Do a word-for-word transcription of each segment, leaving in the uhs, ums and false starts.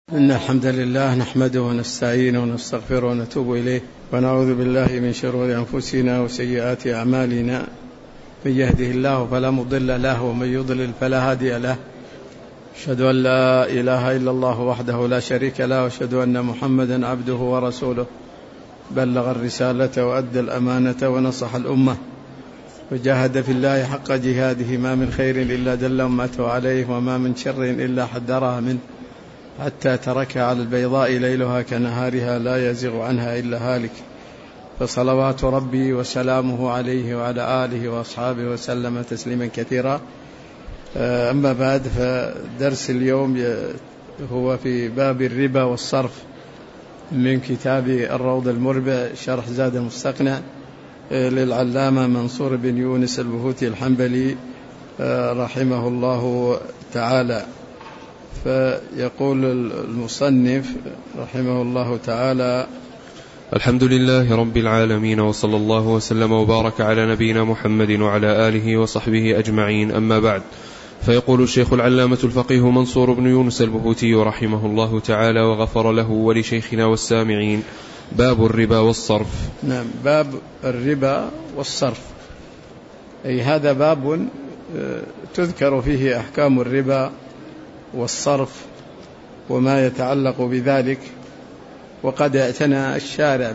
إن الحمد لله نحمده ونستعينه ونستغفره ونتوب إليه ونعوذ بالله من شرور أنفسنا وسيئات أعمالنا. من يهده الله فلا مضل له ومن يضلل فلا هادي له. أشهد أن لا إله إلا الله وحده لا شريك له وأشهد أن محمدا عبده ورسوله بلغ الرسالة وأدى الأمانة ونصح الأمة وجاهد في الله حق جهاده ما من خير إلا دل أمته عليه وما من شر إلا حذرها منه حتى تركها على البيضاء ليلها كنهارها لا يزغ عنها إلا هالك. فصلوات ربي وسلامه عليه وعلى آله وأصحابه وسلم تسليما كثيرا. أما بعد، فدرس اليوم هو في باب الربا والصرف من كتاب الروض المربع شرح زاد المستقنع للعلامة منصور بن يونس البهوتي الحنبلي رحمه الله تعالى. فيقول المصنف رحمه الله تعالى: الحمد لله رب العالمين، وصلى الله وسلم وبارك على نبينا محمد وعلى آله وصحبه أجمعين. أما بعد، فيقول الشيخ العلامة الفقيه منصور بن يونس البهوتي رحمه الله تعالى وغفر له ولشيخنا والسامعين: باب الربا والصرف. نعم، باب الربا والصرف، أي هذا باب تذكر فيه أحكام الربا والصرف وما يتعلق بذلك. وقد اعتنى الشارع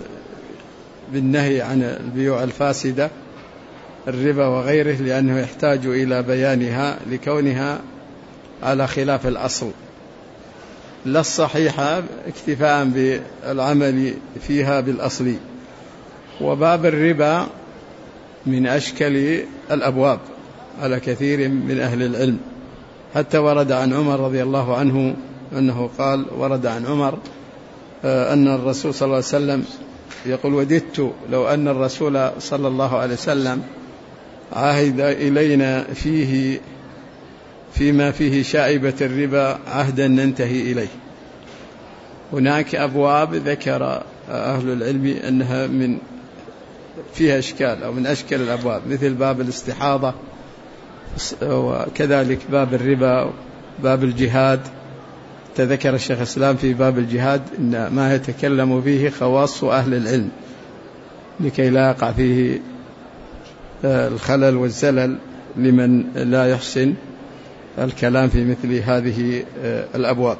بالنهي عن البيوع الفاسدة الربا وغيره، لأنه يحتاج إلى بيانها لكونها على خلاف الأصل، لا الصحيحة اكتفاء بالعمل فيها بالأصل. وباب الربا من أشكل الأبواب على كثير من أهل العلم، حتى ورد عن عمر رضي الله عنه أنه قال: ورد عن عمر أن الرسول صلى الله عليه وسلم يقول: وددت لو أن الرسول صلى الله عليه وسلم عهد إلينا فيه فيما فيه شائبة الربا عهدا ننتهي إليه. هناك أبواب ذكر أهل العلم أنها من فيها إشكال أو من أشكال الأبواب، مثل باب الاستحاضة، وكذلك باب الربا، باب الجهاد. تذكر الشيخ الإسلام في باب الجهاد إن ما يتكلم فيه خواص أهل العلم لكي لا يقع فيه الخلل والزلل لمن لا يحسن الكلام في مثل هذه الأبواب.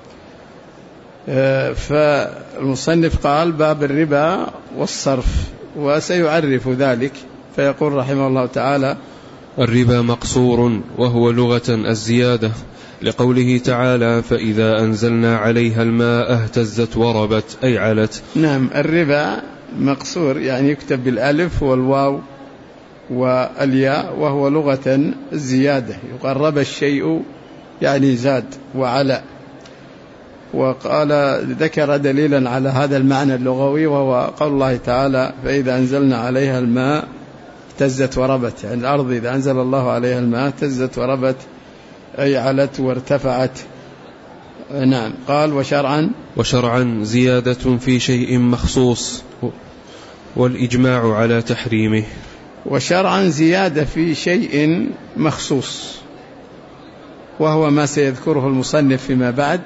فالمصنف قال: باب الربا والصرف، وسيعرف ذلك. فيقول رحمه الله تعالى: الربا مقصور، وهو لغة الزيادة، لقوله تعالى: فإذا أنزلنا عليها الماء اهتزت وربت، أي علت. نعم، الربا مقصور يعني يكتب بالألف والواو والياء، وهو لغة الزيادة، يقرب الشيء يعني زاد وعلى. وقال ذكر دليلا على هذا المعنى اللغوي، وهو قول الله تعالى: فإذا أنزلنا عليها الماء اهتزت وربت، يعني الأرض إذا أنزل الله عليها الماء اهتزت وربت، أي علت وارتفعت. نعم. قال: وشرعا وشرعا زيادة في شيء مخصوص، والإجماع على تحريمه. وشرعا زيادة في شيء مخصوص، وهو ما سيذكره المصنف فيما بعد.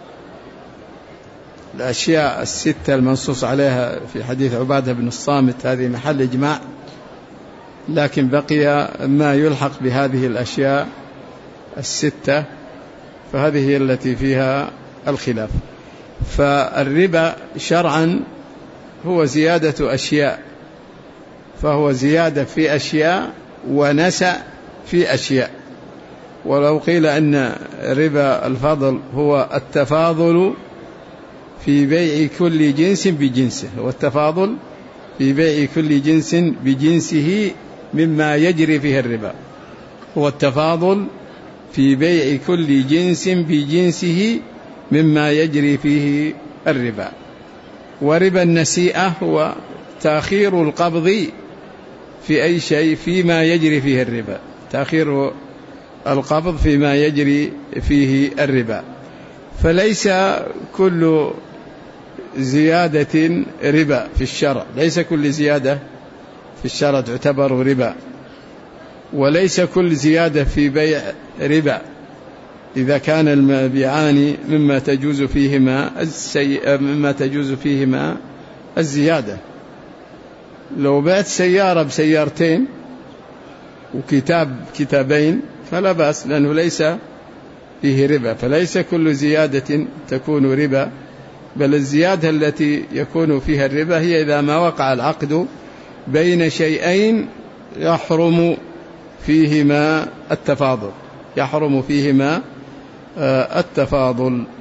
الأشياء الستة المنصوص عليها في حديث عبادة بن الصامت هذه محل إجماع، لكن بقي ما يلحق بهذه الأشياء الستة، فهذه هي التي فيها الخلاف. فالربا شرعا هو زيادة أشياء، فهو زيادة في أشياء ونسأ في أشياء. ولو قيل أن ربا الفضل هو التفاضل في بيع كل جنس بجنسه، والتفاضل في بيع كل جنس بجنسه مما يجري فيه الربا، هو التفاضل في بيع كل جنس بجنسه مما يجري فيه الربا. وربا النسيئة هو تأخير القبض في أي شيء فيما يجري فيه الربا، تأخير القبض فيما يجري فيه الربا. فليس كل زيادة ربا في الشرع، ليس كل زيادة في الشرع تعتبر ربا، وليس كل زيادة في بيع ربا، إذا كان المبيعان مما تجوز فيهما السي... مما تجوز فيهما الزيادة. لو بعت سيارة بسيارتين وكتاب كتابين فلا بأس، لأنه ليس فيه ربا، فليس كل زيادة تكون ربا، بل الزيادة التي يكون فيها الربا هي إذا ما وقع العقد بين شيئين يحرم فيهما التفاضل يحرم فيهما التفاضل.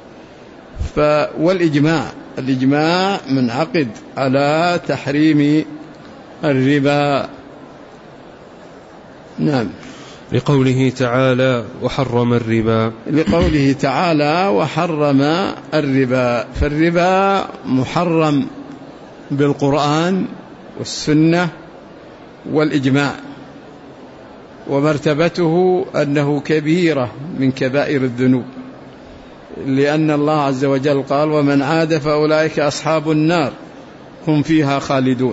والإجماع الإجماع منعقد على تحريم الربا. نعم. لقوله تعالى وحرم الربا، لقوله تعالى وحرم الربا، فالربا محرم بالقرآن والسنة والإجماع، ومرتبته أنه كبيرة من كبائر الذنوب، لأن الله عز وجل قال ومن عاد فأولئك أصحاب النار هم فيها خالدون.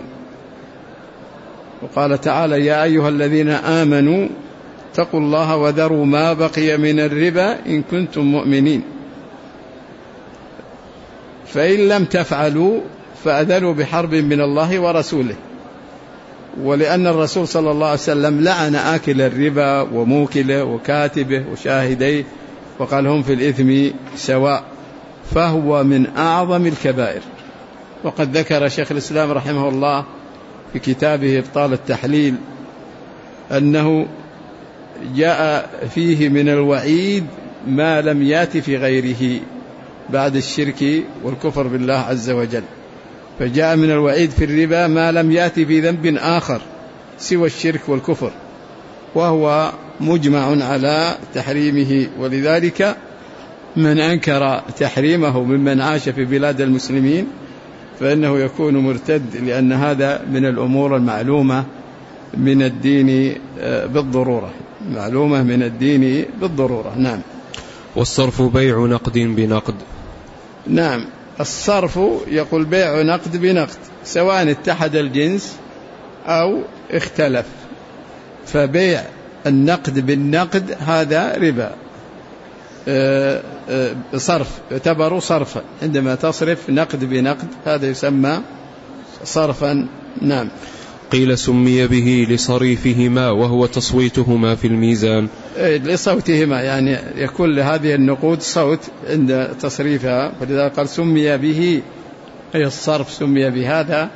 وقال تعالى يا أيها الذين آمنوا اتقوا الله وذروا ما بقي من الربا إن كنتم مؤمنين، فإن لم تفعلوا فأذنوا بحرب من الله ورسوله. ولأن الرسول صلى الله عليه وسلم لعن آكل الربا وموكله وكاتبه وشاهديه، وقال هم في الإثم سواء، فهو من أعظم الكبائر. وقد ذكر شيخ الإسلام رحمه الله في كتابه إبطال التحليل أنه جاء فيه من الوعيد ما لم يأت في غيره بعد الشرك والكفر بالله عز وجل، فجاء من الوعيد في الربا ما لم يأتي في ذنب آخر سوى الشرك والكفر، وهو مجمع على تحريمه. ولذلك من أنكر تحريمه ممن عاش في بلاد المسلمين فإنه يكون مرتد، لأن هذا من الأمور المعلومة من الدين بالضرورة معلومة من الدين بالضرورة. نعم. والصرف بيع نقد بنقد. نعم، الصرف يقول بيع نقد بنقد سواء اتحد الجنس أو اختلف، فبيع النقد بالنقد هذا ربا صرف، يعتبر صرفا، عندما تصرف نقد بنقد هذا يسمى صرفا. نعم. قيل سمي به لصريفهما وهو تصويتهما في الميزان. لصوتهما، يعني يكون لهذه النقود صوت عند تصريفها، فلذا قال سمي به أي الصرف سمي بهذا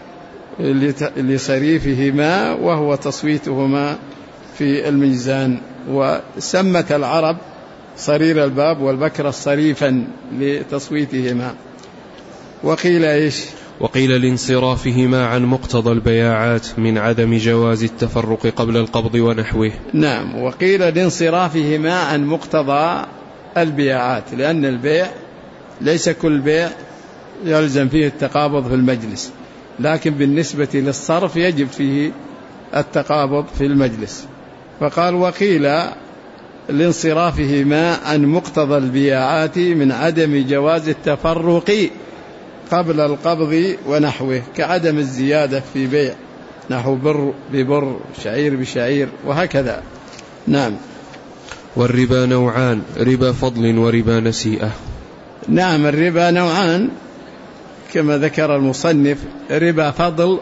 لصريفهما وهو تصويتهما في الميزان. وسمت العرب صرير الباب والبكر صريفا لتصويتهما. وقيل إيش؟ وقيل لانصرافهما عن مقتضى البياعات من عدم جواز التفرق قبل القبض ونحوه. نعم، وقيل لانصرافهما عن مقتضى البياعات، لأن البيع ليس كل بيع يلزم فيه التقابض في المجلس، لكن بالنسبة للصرف يجب فيه التقابض في المجلس. فقال وقيل لانصرافهما عن مقتضى البياعات من عدم جواز التفرق قبل القبض ونحوه، كعدم الزيادة في بيع نحو بر ببر شعير بشعير وهكذا. نعم. والربا نوعان، ربا فضل وربا نسيئة. نعم، الربا نوعان كما ذكر المصنف، ربا فضل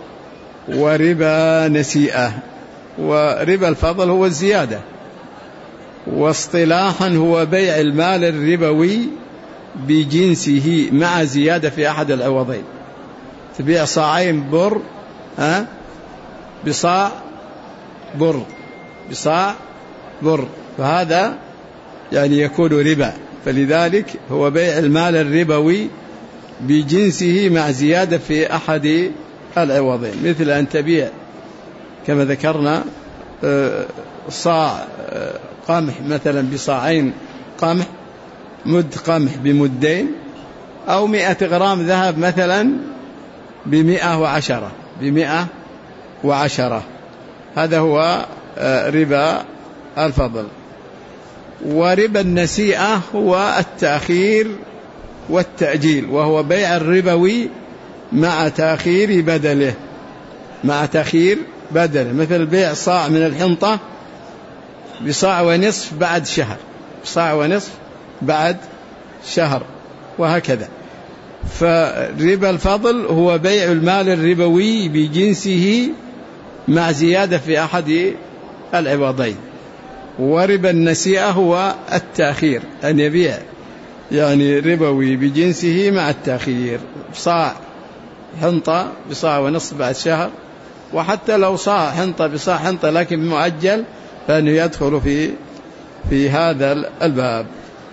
وربا نسيئة. وربا الفضل هو الزيادة، واصطلاحا هو بيع المال الربوي بجنسه مع زيادة في أحد العوضين. تبيع صاعين بر ها بصاع بر بصاع بر، فهذا يعني يكون ربا. فلذلك هو بيع المال الربوي بجنسه مع زيادة في أحد العوضين، مثل أن تبيع كما ذكرنا صاع قمح مثلا بصاعين قمح، مد قمح بمدين، أو مئة غرام ذهب مثلا بمئة وعشرة بمئة وعشرة هذا هو ربا الفضل. وربا النسيئة هو التأخير والتأجيل، وهو بيع الربوي مع تأخير بدله مع تأخير بدله مثل بيع صاع من الحنطة بصاع ونصف بعد شهر، صاع ونصف بعد شهر وهكذا. فربا الفضل هو بيع المال الربوي بجنسه مع زيادة في أحد العوضين. وربا النسيئة هو التأخير، أن يبيع يعني ربوي بجنسه مع التأخير، صاع حنطة بصاع ونصف بعد شهر، وحتى لو صاع حنطة بصاع حنطة لكن مؤجل فإنه يدخل في في هذا الباب.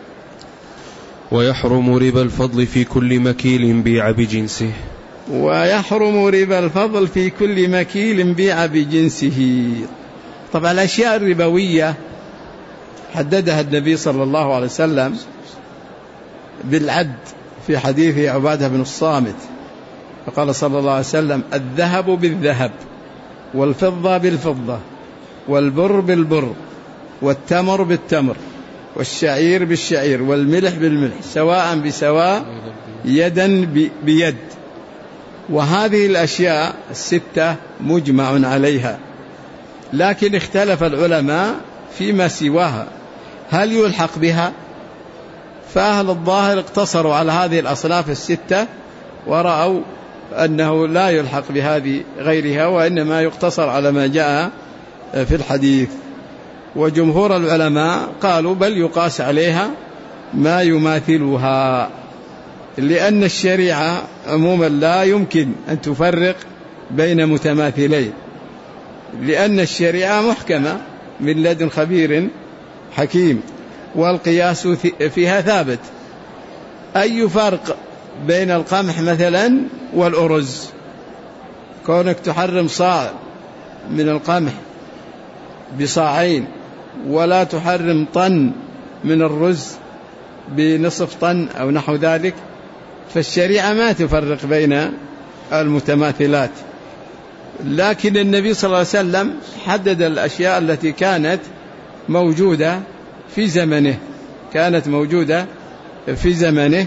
ويحرم ربا الفضل في كل مكيل بيع بجنسه. ويحرم ربا الفضل في كل مكيل بيع بجنسه. طبعا الأشياء الربوية حددها النبي صلى الله عليه وسلم بالعد في حديث عبادة بن الصامت، فقال صلى الله عليه وسلم: الذهب بالذهب، والفضة بالفضة، والبر بالبر، والتمر بالتمر، والشعير بالشعير، والملح بالملح، سواء بسواء، يدا بيد. وهذه الأشياء الستة مجمع عليها، لكن اختلف العلماء فيما سواها هل يلحق بها؟ فأهل الظاهر اقتصروا على هذه الأصناف الستة ورأوا أنه لا يلحق بهذه غيرها، وإنما يقتصر على ما جاء في الحديث. وجمهور العلماء قالوا بل يقاس عليها ما يماثلها، لأن الشريعة عموما لا يمكن أن تفرق بين متماثلين، لأن الشريعة محكمة من لدن خبير حكيم، والقياس فيها ثابت. أي فرق بين القمح مثلا والأرز؟ كونك تحرم صاع من القمح بصاعين ولا تحرم طن من الرز بنصف طن أو نحو ذلك، فالشريعة ما تفرق بين المتماثلات. لكن النبي صلى الله عليه وسلم حدد الأشياء التي كانت موجودة في زمنه كانت موجودة في زمنه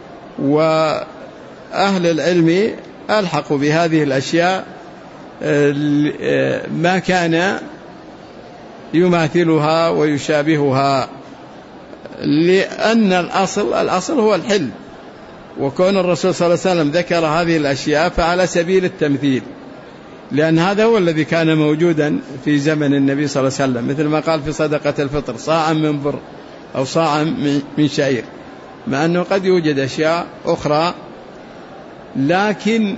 وأهل العلم ألحقوا بهذه الأشياء ما كان يماثلها ويشابهها، لأن الأصل الأصل هو الحل، وكون الرسول صلى الله عليه وسلم ذكر هذه الأشياء فعلى سبيل التمثيل، لأن هذا هو الذي كان موجودا في زمن النبي صلى الله عليه وسلم، مثل ما قال في صدقة الفطر: صاعا من بر أو صاعا من شعير، مع أنه قد يوجد أشياء أخرى. لكن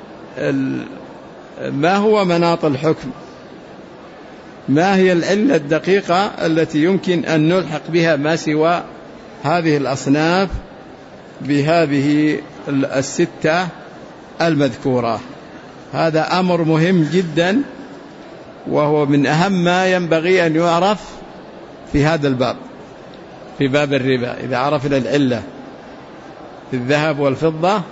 ما هو مناط الحكم؟ ما هي العلة الدقيقة التي يمكن أن نلحق بها ما سوى هذه الأصناف بهذه الستة المذكورة؟ هذا أمر مهم جدا، وهو من أهم ما ينبغي أن يعرف في هذا الباب، في باب الربا. إذا عرفنا العلة في الذهب والفضة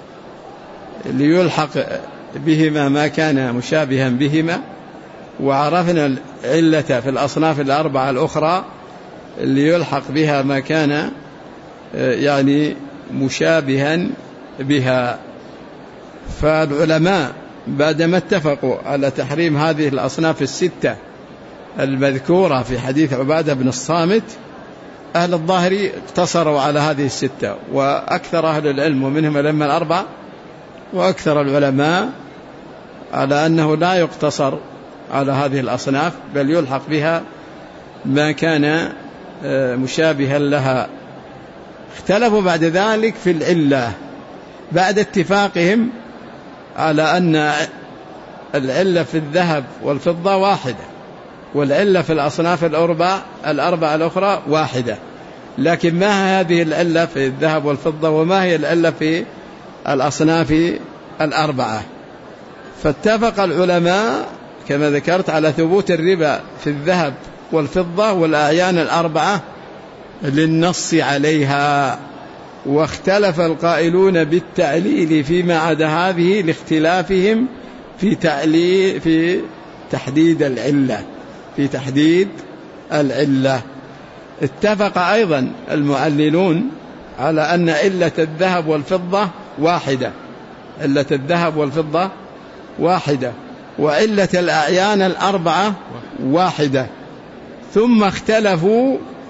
ليلحق بهما ما كان مشابها بهما، وعرفنا العلة في الأصناف الأربعة الأخرى ليلحق بها ما كان يعني مشابها بها. فالعلماء بعدما اتفقوا على تحريم هذه الأصناف الستة المذكورة في حديث عبادة بن الصامت، أهل الظاهر اقتصروا على هذه الستة، وأكثر أهل العلم ومنهم الأئمة الأربعة وأكثر العلماء على أنه لا يقتصر على هذه الأصناف، بل يلحق بها ما كان مشابها لها. اختلفوا بعد ذلك في العلة بعد اتفاقهم على أن العلة في الذهب والفضة واحدة، والعلة في الأصناف الأربع الأربعة الأخرى واحدة. لكن ما هذه العلة في الذهب والفضة وما هي العلة في الأصناف الأربعة؟ فاتفق العلماء كما ذكرت على ثبوت الربا في الذهب والفضة والأعيان الأربعة للنص عليها، واختلف القائلون بالتعليل فيما عدا هذه لاختلافهم في تعليل في تحديد العلة في تحديد العلة. اتفق أيضا المعللون على أن علة الذهب والفضة واحدة علة الذهب والفضة واحدة وعلة الأعيان الأربعة واحدة. ثم اختلفوا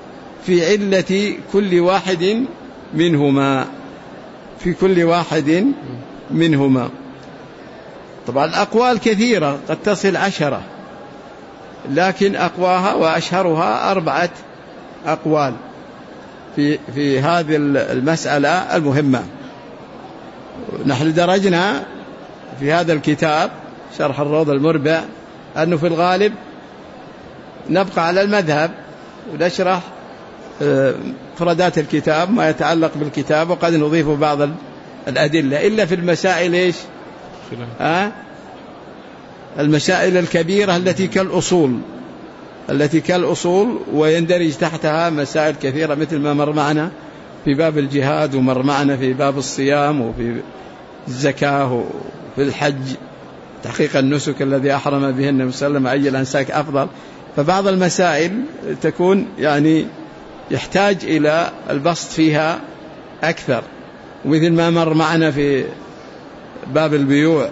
في علة كل واحد منهما في كل واحد منهما. طبعا الأقوال كثيرة قد تصل عشرة، لكن أقواها وأشهرها أربعة أقوال في, في هذه المسألة المهمة. نحن درجنا في هذا الكتاب شرح الروض المربع أنه في الغالب نبقى على المذهب ونشرح مفردات الكتاب ما يتعلق بالكتاب، وقد نضيف بعض الأدلة إلا في المسائل إيش أه؟ المسائل الكبيرة التي كالأصول التي كالأصول ويندرج تحتها مسائل كثيرة مثل ما مر معنا في باب الجهاد، ومر معنا في باب الصيام، وفي الزكاة، وفي الحج تحقيق النسك الذي أحرم به النبي صلى الله عليه وسلم أي الأنساك أفضل. فبعض المسائل تكون يعني يحتاج إلى البسط فيها أكثر، مثل ما مر معنا في باب البيوع،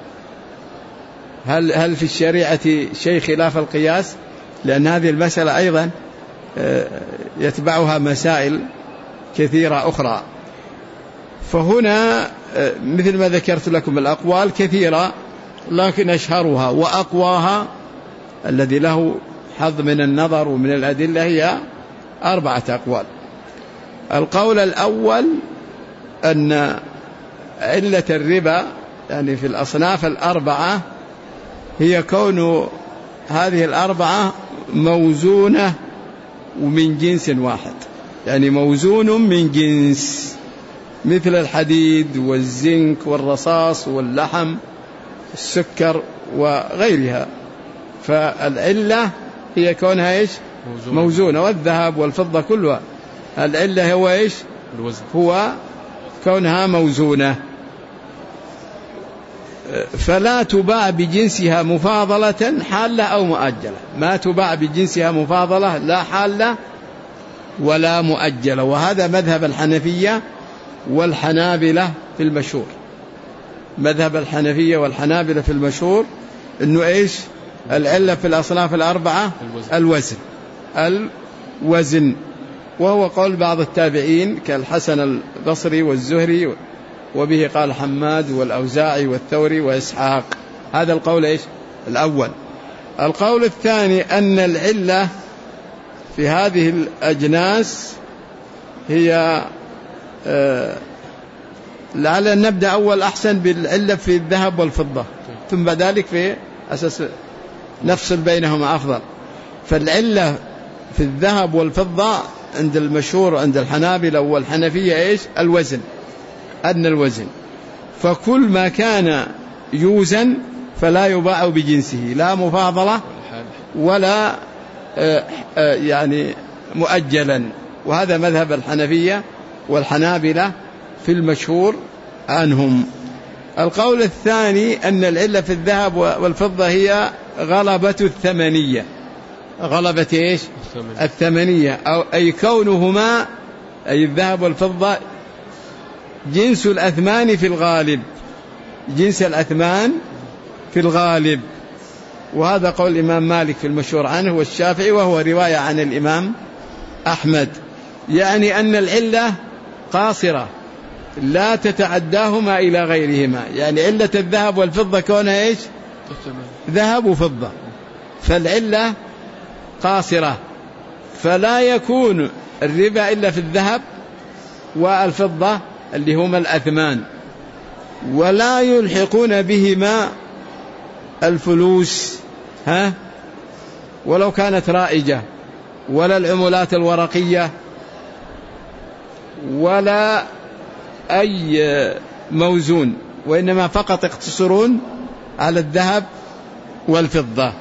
هل هل في الشريعة شيء خلاف القياس؟ لأن هذه المسألة أيضا يتبعها مسائل كثيرة أخرى. فهنا مثل ما ذكرت لكم الأقوال كثيرة، لكن أشهرها وأقواها الذي له حظ من النظر ومن الأدلة هي أربعة أقوال. القول الأول أن علة الربا يعني في الأصناف الأربعة هي كون هذه الأربعة موزونة ومن جنس واحد، يعني موزون من جنس، مثل الحديد والزنك والرصاص واللحم السكر وغيرها. فالعلة هي كونها إيش؟ موزونة. موزونة. والذهب والفضة كلها العلة هو إيش؟ الوزن. هو كونها موزونة. فلا تباع بجنسها مفاضلة حالة أو مؤجلة، ما تباع بجنسها مفاضلة لا حالة ولا مؤجلة. وهذا مذهب الحنفية والحنابلة في المشهور. مذهب الحنفية والحنابلة في المشهور إنه إيش؟ العلة في الأصناف الأربعة الوزن. الوزن وهو قول بعض التابعين كالحسن البصري والزهري، وبه قال حماد والأوزاعي والثوري وإسحاق. هذا القول إيش؟ الأول. القول الثاني أن العلة في هذه الأجناس هي آه لعل نبدأ أول أحسن بالعلة في الذهب والفضة، ثم بعد ذلك في أساس نفصل بينهما أفضل. فالعلة في الذهب والفضة عند المشهور عند الحنابلة والحنفية إيش؟ الوزن، أدنى الوزن. فكل ما كان يوزن فلا يباع بجنسه، لا مفاضلة ولا آه آه يعني مؤجلا. وهذا مذهب الحنفية والحنابلة في المشهور عنهم. القول الثاني أن العلة في الذهب والفضة هي غلبة الثمنية. غلبة إيش؟ الثمنية. الثمنية أو أي كونهما أي الذهب والفضة جنس الأثمان في الغالب، جنس الأثمان في الغالب. وهذا قول الإمام مالك في المشهور عنه والشافعي، وهو رواية عن الإمام أحمد. يعني أن العلة قاصرة لا تتعداهما إلى غيرهما. يعني علة الذهب والفضة كونها إيش؟ ذهب وفضة، فالعلة قاصرة، فلا يكون الربا إلا في الذهب والفضة اللي هما الأثمان، ولا يلحقون بهما الفلوس ها ولو كانت رائجة، ولا العملات الورقية، ولا أي موزون، وإنما فقط يقتصرون على الذهب والفضة.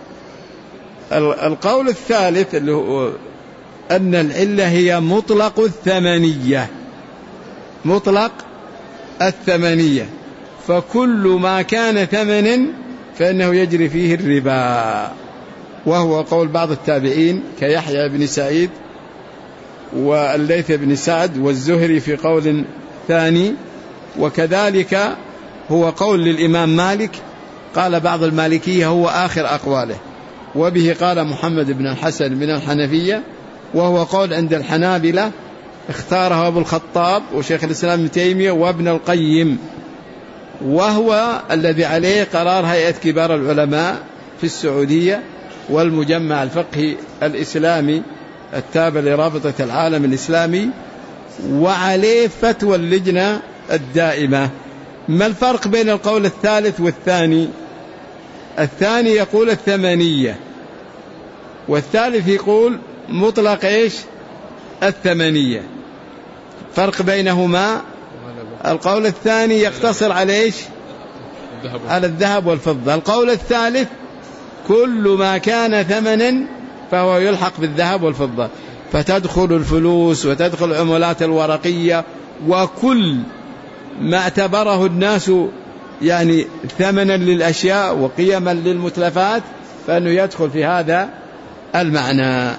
القول الثالث اللي هو أن العلة هي مطلق الثمنية. مطلق الثمنية، فكل ما كان ثمنا فإنه يجري فيه الربا، وهو قول بعض التابعين كيحيى بن سعيد والليث بن سعد والزهري في قول ثاني. وكذلك هو قول للإمام مالك، قال بعض المالكية هو آخر أقواله، وبه قال محمد بن الحسن من الحنفية، وهو قول عند الحنابلة اختاره أبو الخطاب وشيخ الإسلام ابن تيمية وابن القيم، وهو الذي عليه قرار هيئة كبار العلماء في السعودية والمجمع الفقهي الإسلامي التابع لرابطة العالم الإسلامي، وعليه فتوى اللجنة الدائمة. ما الفرق بين القول الثالث والثاني؟ الثاني يقول الثمانية، والثالث يقول مطلق إيش؟ الثمانية. فرق بينهما القول الثاني يقتصر على إيش؟ على الذهب والفضة. القول الثالث كل ما كان ثمنا فهو يلحق بالذهب والفضة، فتدخل الفلوس وتدخل العملات الورقية وكل ما اعتبره الناس يعني ثمنا للأشياء وقيما للمتلفات فإنه يدخل في هذا المعنى.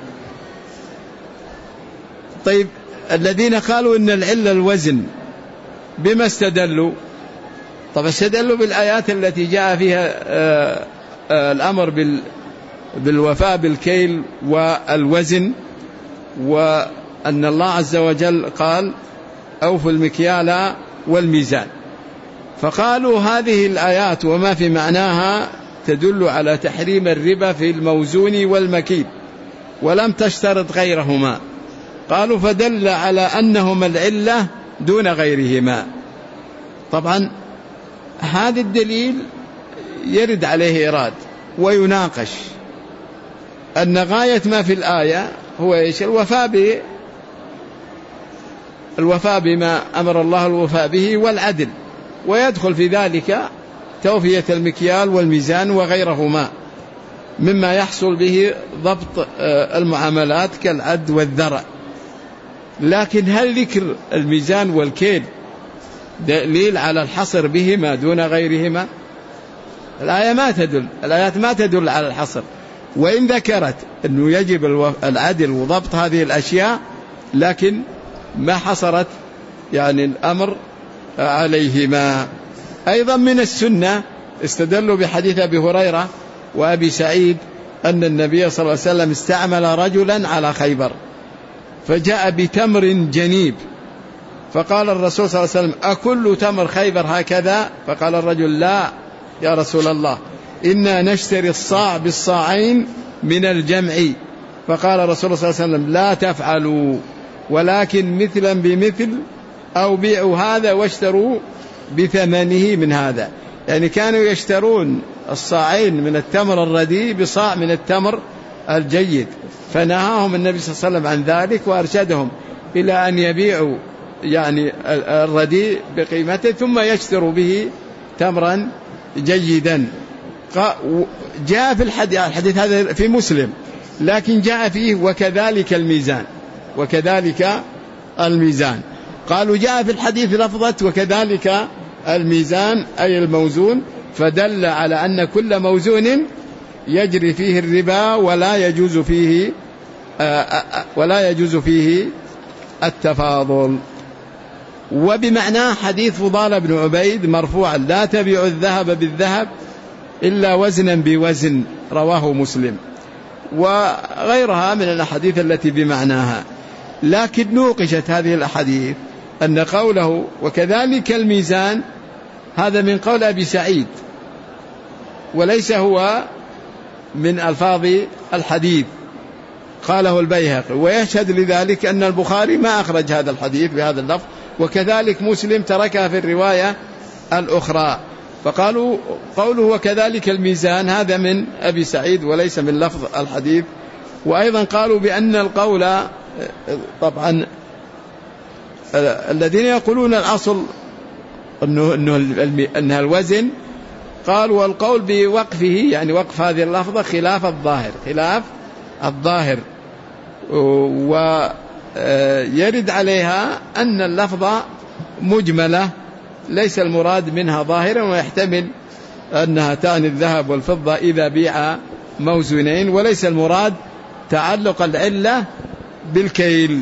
طيب الذين قالوا إن العلة الوزن بما استدلوا؟ طبعا استدلوا بالآيات التي جاء فيها آآ آآ الأمر بال بالوفاء بالكيل والوزن، وأن الله عز وجل قال أوفوا المكيال والميزان، فقالوا هذه الآيات وما في معناها تدل على تحريم الربا في الموزون والمكيل ولم تشترط غيرهما. قالوا فدل على أنهما العلة دون غيرهما. طبعا هذا الدليل يرد عليه إيراد ويناقش، أن غاية ما في الآية هو إيش؟ الوفاء ب الوفاء بما أمر الله الوفاء به والعدل، ويدخل في ذلك توفية المكيال والميزان وغيرهما مما يحصل به ضبط المعاملات كالعد والذرع. لكن هل ذكر الميزان والكيل دليل على الحصر بهما دون غيرهما؟ الآية ما تدل الآيات ما تدل على الحصر، وإن ذكرت أنه يجب العدل وضبط هذه الأشياء لكن ما حصرت يعني الأمر عليهما. أيضا من السنة استدلوا بحديث أبي هريرة وأبي سعيد أن النبي صلى الله عليه وسلم استعمل رجلا على خيبر فجاء بتمر جنيب، فقال الرسول صلى الله عليه وسلم أكل تمر خيبر هكذا؟ فقال الرجل لا يا رسول الله، إنا نشتري الصاع بالصاعين من الجمع. فقال الرسول صلى الله عليه وسلم لا تفعلوا ولكن مثلا بمثل أو بيعوا هذا واشتروا بثمنه من هذا. يعني كانوا يشترون الصاعين من التمر الرديء بصاع من التمر الجيد، فنهاهم النبي صلى الله عليه وسلم عن ذلك وأرشدهم إلى أن يبيعوا يعني الرديء بقيمته ثم يشتروا به تمرا جيدا. جاء في الحديث, الحديث هذا في مسلم، لكن جاء فيه وكذلك الميزان وكذلك الميزان. قالوا جاء في الحديث لفظة وكذلك الميزان أي الموزون، فدل على أن كل موزون يجري فيه الربا ولا يجوز فيه ولا يجوز فيه التفاضل. وبمعنى حديث فضال بن عبيد مرفوعا لا تبيع الذهب بالذهب إلا وزنا بوزن، رواه مسلم، وغيرها من الأحاديث التي بمعناها. لكن نوقشت هذه الأحاديث أن قوله وكذلك الميزان هذا من قول أبي سعيد وليس هو من ألفاظ الحديث، قاله البيهقي، ويشهد لذلك أن البخاري ما أخرج هذا الحديث بهذا اللفظ، وكذلك مسلم تركها في الرواية الأخرى. فقالوا قوله وكذلك الميزان هذا من أبي سعيد وليس من لفظ الحديث. وأيضا قالوا بأن القول طبعا الذين يقولون الأصل أنه, أنه أنها الوزن، قالوا والقول بوقفه يعني وقف هذه اللفظة خلاف الظاهر خلاف الظاهر ويرد عليها أن اللفظة مجملة ليس المراد منها ظاهرا، ويحتمل أنها تعني الذهب والفضة إذا بيع موزونين، وليس المراد تعلق العلة بالكيل.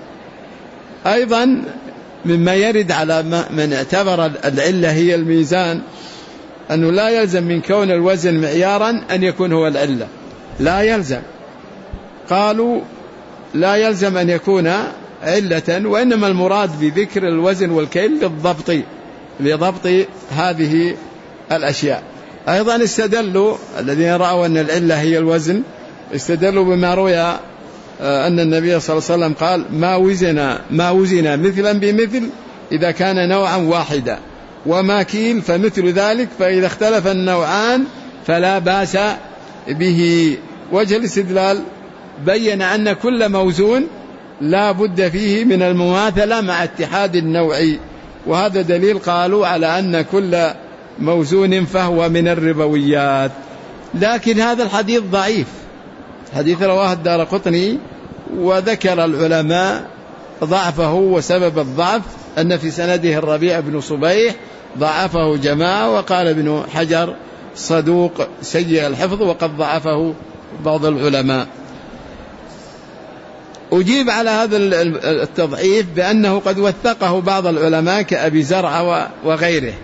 أيضا مما يرد على من اعتبر العلة هي الميزان أنه لا يلزم من كون الوزن معيارا أن يكون هو العلة، لا يلزم. قالوا لا يلزم أن يكون علة، وإنما المراد بذكر الوزن والكيل للضبط لضبط هذه الأشياء. أيضا استدلوا الذين رأوا أن العلة هي الوزن، استدلوا بما روي أن النبي صلى الله عليه وسلم قال ما وزن ما وزن مثلا بمثل إذا كان نوعا واحدا، وما كيل فمثل ذلك، فإذا اختلف النوعان فلا بأس به. وجه الاستدلال بين أن كل موزون لا بد فيه من المماثلة مع اتحاد النوع، وهذا دليل قالوا على أن كل موزون فهو من الربويات. لكن هذا الحديث ضعيف، حديث رواه الدارقطني، وذكر العلماء ضعفه، وسبب الضعف أن في سنده الربيع بن صبيح ضعفه جماعة، وقال ابن حجر صدوق سيء الحفظ وقد ضعفه بعض العلماء. أجيب على هذا التضعيف بأنه قد وثقه بعض العلماء كأبي زرعة وغيره،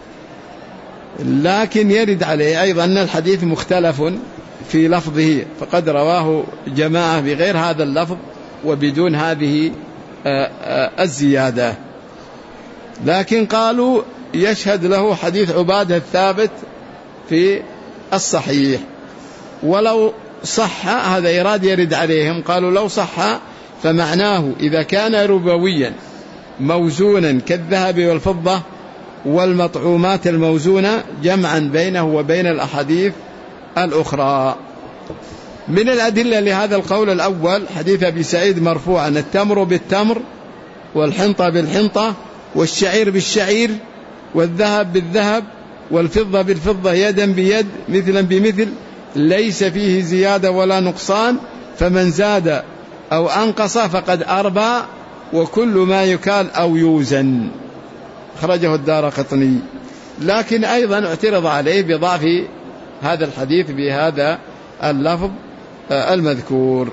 لكن يرد عليه أيضا أن الحديث مختلف في لفظه، فقد رواه جماعة بغير هذا اللفظ وبدون هذه الزيادة. لكن قالوا يشهد له حديث عبادة الثابت في الصحيح، ولو صح هذا إيراد يرد عليهم، قالوا لو صح فمعناه إذا كان ربويا موزونا كالذهب والفضة والمطعومات الموزونة جمعا بينه وبين الأحاديث الأخرى. من الأدلة لهذا القول الأول حديث أبي سعيد مرفوعا التمر بالتمر والحنطة بالحنطة والشعير بالشعير والذهب بالذهب والفضة بالفضة يدا بيد مثلا بمثل ليس فيه زيادة ولا نقصان، فمن زاد أو أنقص فقد أربى، وكل ما يكال أو يوزن. خرجه الدارقطني. لكن أيضا اعترض عليه بضعف هذا الحديث بهذا اللفظ المذكور،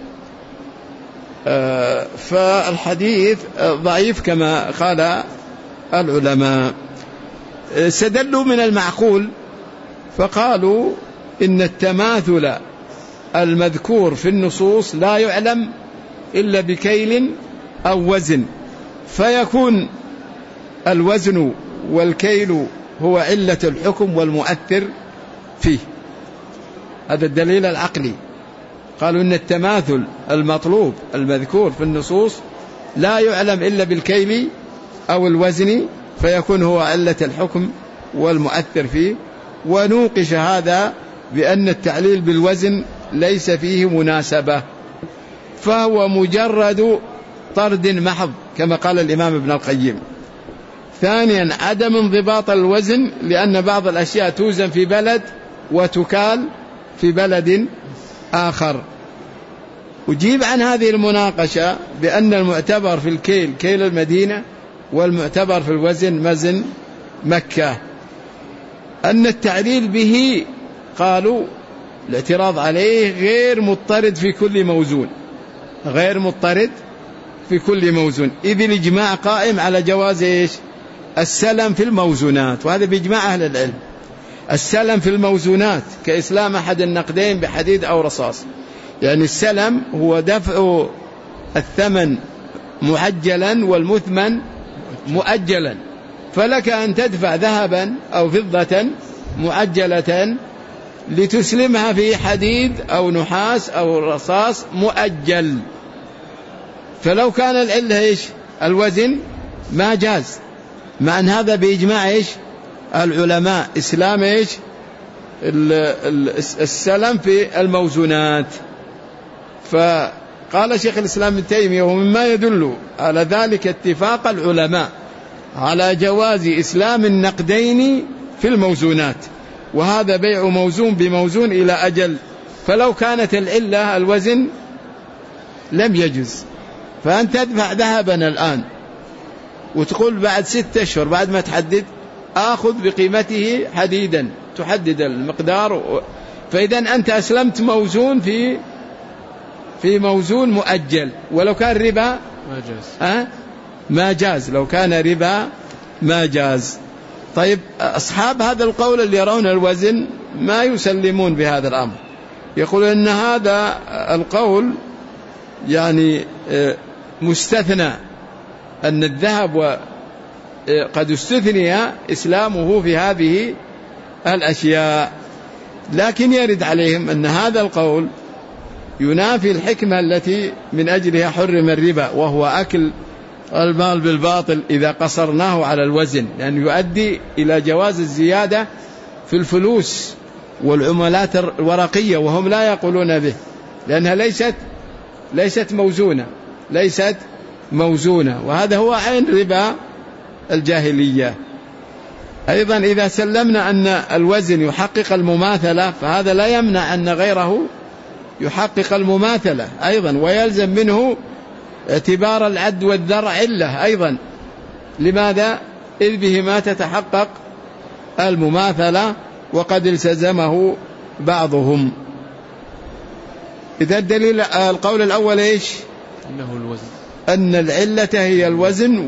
فالحديث ضعيف كما قال العلماء. استدلوا من المعقول فقالوا إن التماثل المذكور في النصوص لا يعلم إلا بكيل أو وزن، فيكون الوزن والكيل هو علة الحكم والمؤثر فيه. هذا الدليل العقلي. قالوا إن التماثل المطلوب المذكور في النصوص لا يعلم إلا بالكيل أو الوزن، فيكون هو علة الحكم والمؤثر فيه. ونوقش هذا بأن التعليل بالوزن ليس فيه مناسبة، فهو مجرد طرد محض كما قال الإمام ابن القيم. ثانيا عدم انضباط الوزن، لأن بعض الأشياء توزن في بلد وتكال في بلد آخر. أجيب عن هذه المناقشة بأن المعتبر في الكيل كيل المدينة، والمعتبر في الوزن وزن مكة. أن التعليل به قالوا الاعتراض عليه غير مضطرد في كل موزون، غير مضطرد في كل موزون، إذ الإجماع قائم على جواز إيش؟ السلم في الموزونات، وهذا بإجماع أهل العلم. السلم في الموزونات كإسلام أحد النقدين بحديد أو رصاص، يعني السلم هو دفع الثمن معجلا والمثمن مؤجلا، فلك أن تدفع ذهبا أو فضة معجلة لتسلمها في حديد أو نحاس أو رصاص مؤجل. فلو كان العلة إيش؟ الوزن ما جاز، مع أن هذا بإجماع إيش؟ العلماء إسلام إيش؟ السلم في الموزونات. فقال شيخ الإسلام ابن تيمية ومما يدل على ذلك اتفاق العلماء على جواز إسلام النقدين في الموزونات، وهذا بيع موزون بموزون إلى أجل. فلو كانت العلة الوزن لم يجوز، فأنت تدفع ذهبا الآن وتقول بعد ستة أشهر بعد ما تحدد آخذ بقيمته حديدا، تحدد المقدار. فإذا أنت أسلمت موزون في في موزون مؤجل، ولو كان ربا ما جاز. أه؟ ما جاز، لو كان ربا ما جاز. طيب أصحاب هذا القول اللي يرون الوزن ما يسلمون بهذا الأمر، يقولون أن هذا القول يعني مستثنى، أن الذهب قد استثني إسلامه في هذه الأشياء. لكن يرد عليهم أن هذا القول ينافي الحكمة التي من أجلها حرم الربا، وهو أكل المال بالباطل إذا قصرناه على الوزن، لأنه يؤدي إلى جواز الزيادة في الفلوس والعملات الورقية، وهم لا يقولون به لأنها ليست ليست موزونة ليست موزونة وهذا هو عين ربا الجاهلية. أيضا إذا سلمنا أن الوزن يحقق المماثلة، فهذا لا يمنع أن غيره يحقق المماثلة أيضا، ويلزم منه اعتبار العد والذر علة أيضا. لماذا؟ إذ بهما تتحقق المماثلة، وقد التزمه بعضهم. إذا الدليل القول الأول إيش؟ أنه الوزن، أن العلة هي الوزن،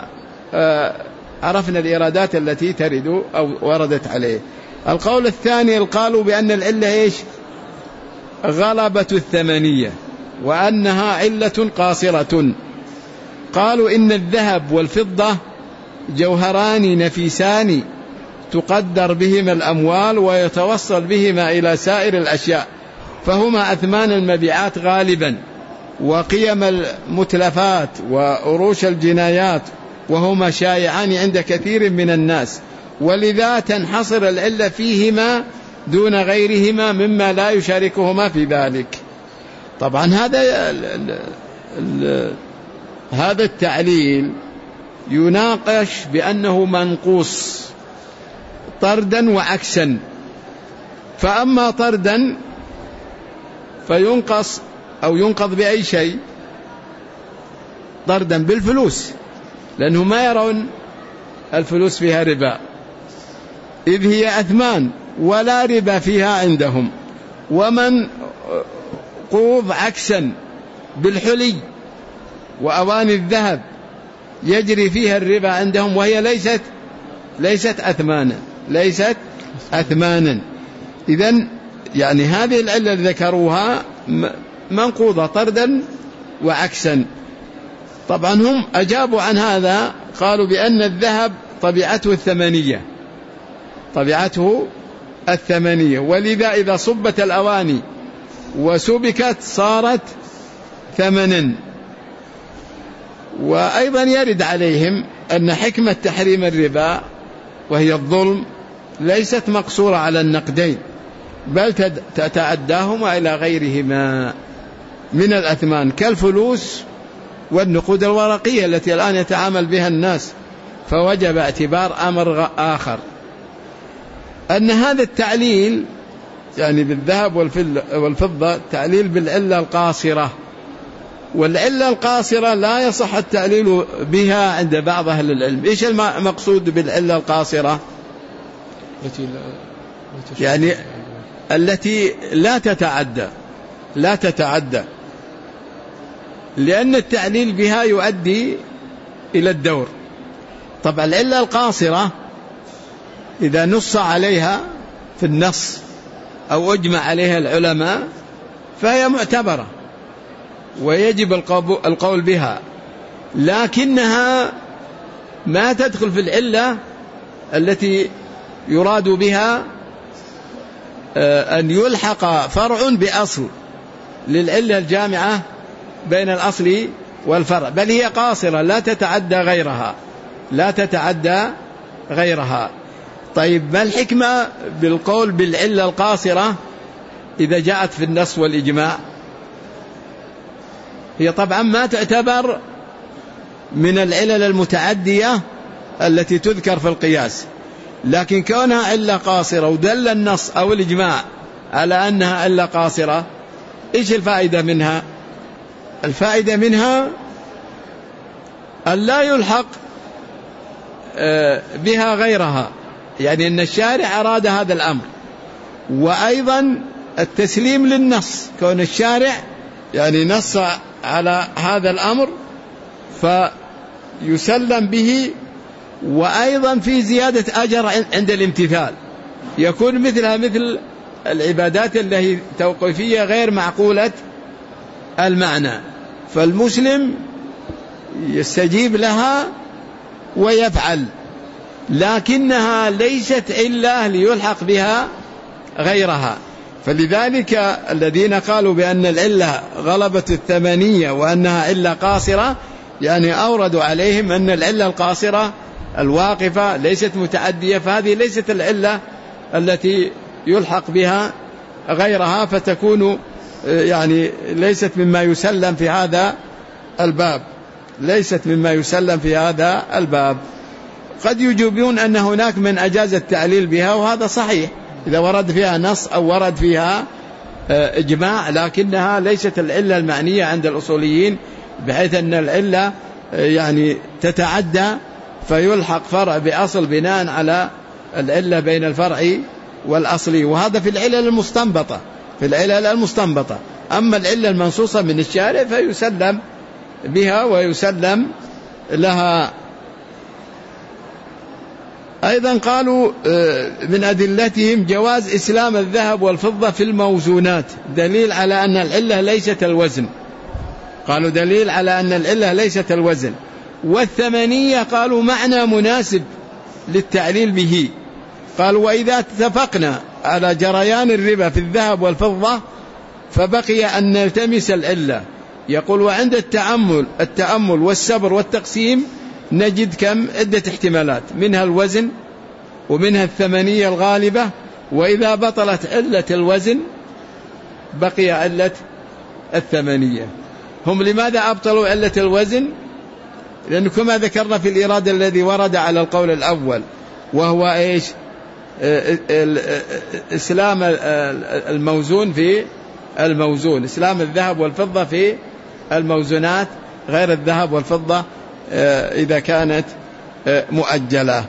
وعرفنا الإرادات التي ترد أو وردت عليه. القول الثاني قالوا بأن العلة إيش؟ غلبة الثمنية، وأنها علة قاصرة. قالوا إن الذهب والفضة جوهران نفيسان تقدر بهما الأموال ويتوصل بهما إلى سائر الأشياء، فهما أثمان المبيعات غالبا، وقيم المتلفات وأروش الجنايات، وهما شائعان عند كثير من الناس، ولذا تنحصر العلة فيهما دون غيرهما مما لا يشاركهما في ذلك. طبعا هذا ال ال هذا التعليل يناقش بأنه منقوص طردا وعكسا. فأما طردا فينقص أو ينقض بأي شيء، طردا بالفلوس، لأنه ما يرون الفلوس فيها ربا، إذ هي أثمان ولا ربا فيها عندهم. ومن قوض عكسا بالحلي وأواني الذهب يجري فيها الربا عندهم، وهي ليست ليست أثمانا ليست أثمانا. إذن يعني هذه العلة اللي ذكروها منقوضة طردا وعكسا. طبعا هم أجابوا عن هذا، قالوا بأن الذهب طبيعته الثمنية طبيعته الثمنية ولذا إذا صبت الأواني وسبكت صارت ثمنا. وأيضا يرد عليهم أن حكمة تحريم الربا وهي الظلم ليست مقصورة على النقدين، بل تتعداهما إلى غيرهما من الأثمان كالفلوس والنقود الورقية التي الآن يتعامل بها الناس، فوجب اعتبار أمر آخر. أن هذا التعليل يعني بالذهب والفضة تعليل بالعلة القاصرة، والعلة القاصرة لا يصح التعليل بها عند بعض أهل العلم. إيش المقصود بالعلة القاصرة؟ يعني التي لا تتعدى لا تتعدى لأن التعليل بها يؤدي إلى الدور. طبعا العلة القاصرة إذا نص عليها في النص أو أجمع عليها العلماء فهي معتبرة ويجب القول بها، لكنها ما تدخل في العلة التي يراد بها أن يلحق فرع بأصل للعلة الجامعة بين الأصل والفرع، بل هي قاصرة لا تتعدى غيرها لا تتعدى غيرها. طيب ما الحكمة بالقول بالعلة القاصرة إذا جاءت في النص والإجماع؟ هي طبعا ما تعتبر من العلل المتعدية التي تذكر في القياس، لكن كونها علة قاصرة ودل النص أو الإجماع على أنها علة قاصرة، إيش الفائدة منها؟ الفائدة منها أن لا يلحق بها غيرها، يعني أن الشارع أراد هذا الأمر. وأيضا التسليم للنص، كون الشارع يعني نص على هذا الأمر فيسلم به. وأيضا في زيادة أجر عند الامتثال، يكون مثلها مثل العبادات التي توقيفية غير معقولة المعنى، فالمسلم يستجيب لها ويفعل، لكنها ليست علة ليلحق بها غيرها. فلذلك الذين قالوا بأن العلة غلبت الثمانية وأنها علة قاصرة، يعني أوردوا عليهم أن العلة القاصرة الواقفة ليست متعدية، فهذه ليست العلة التي يلحق بها غيرها، فتكون يعني ليست مما يسلم في هذا الباب، ليست مما يسلم في هذا الباب. قد يجيبون أن هناك من أجاز التعليل بها، وهذا صحيح إذا ورد فيها نص أو ورد فيها إجماع، لكنها ليست العلة المعنية عند الأصوليين، بحيث أن العلة يعني تتعدى فيلحق فرع بأصل بناء على العلة بين الفرع والأصل، وهذا في العلل المستنبطة، في العلل المستنبطة. أما العلة المنصوصة من الشارع فيسلم بها ويسلم لها. أيضا قالوا من أدلتهم جواز إسلام الذهب والفضة في الموزونات، دليل على أن العلة ليست الوزن، قالوا دليل على أن العلة ليست الوزن. والثمانية قالوا معنى مناسب للتعليل به، قالوا وإذا اتفقنا على جريان الربا في الذهب والفضة فبقي أن نلتمس العلة. يقول وعند التأمل التأمل والصبر والتقسيم نجد كم عدة احتمالات، منها الوزن ومنها الثمانية الغالبة، وإذا بطلت علة الوزن بقي علة الثمانية. هم لماذا أبطلوا علة الوزن؟ لأنه كما ذكرنا في الإرادة الذي ورد على القول الأول، وهو إيش؟ إسلام الموزون في الموزون، إسلام الذهب والفضة في الموزونات غير الذهب والفضة إذا كانت مؤجلة.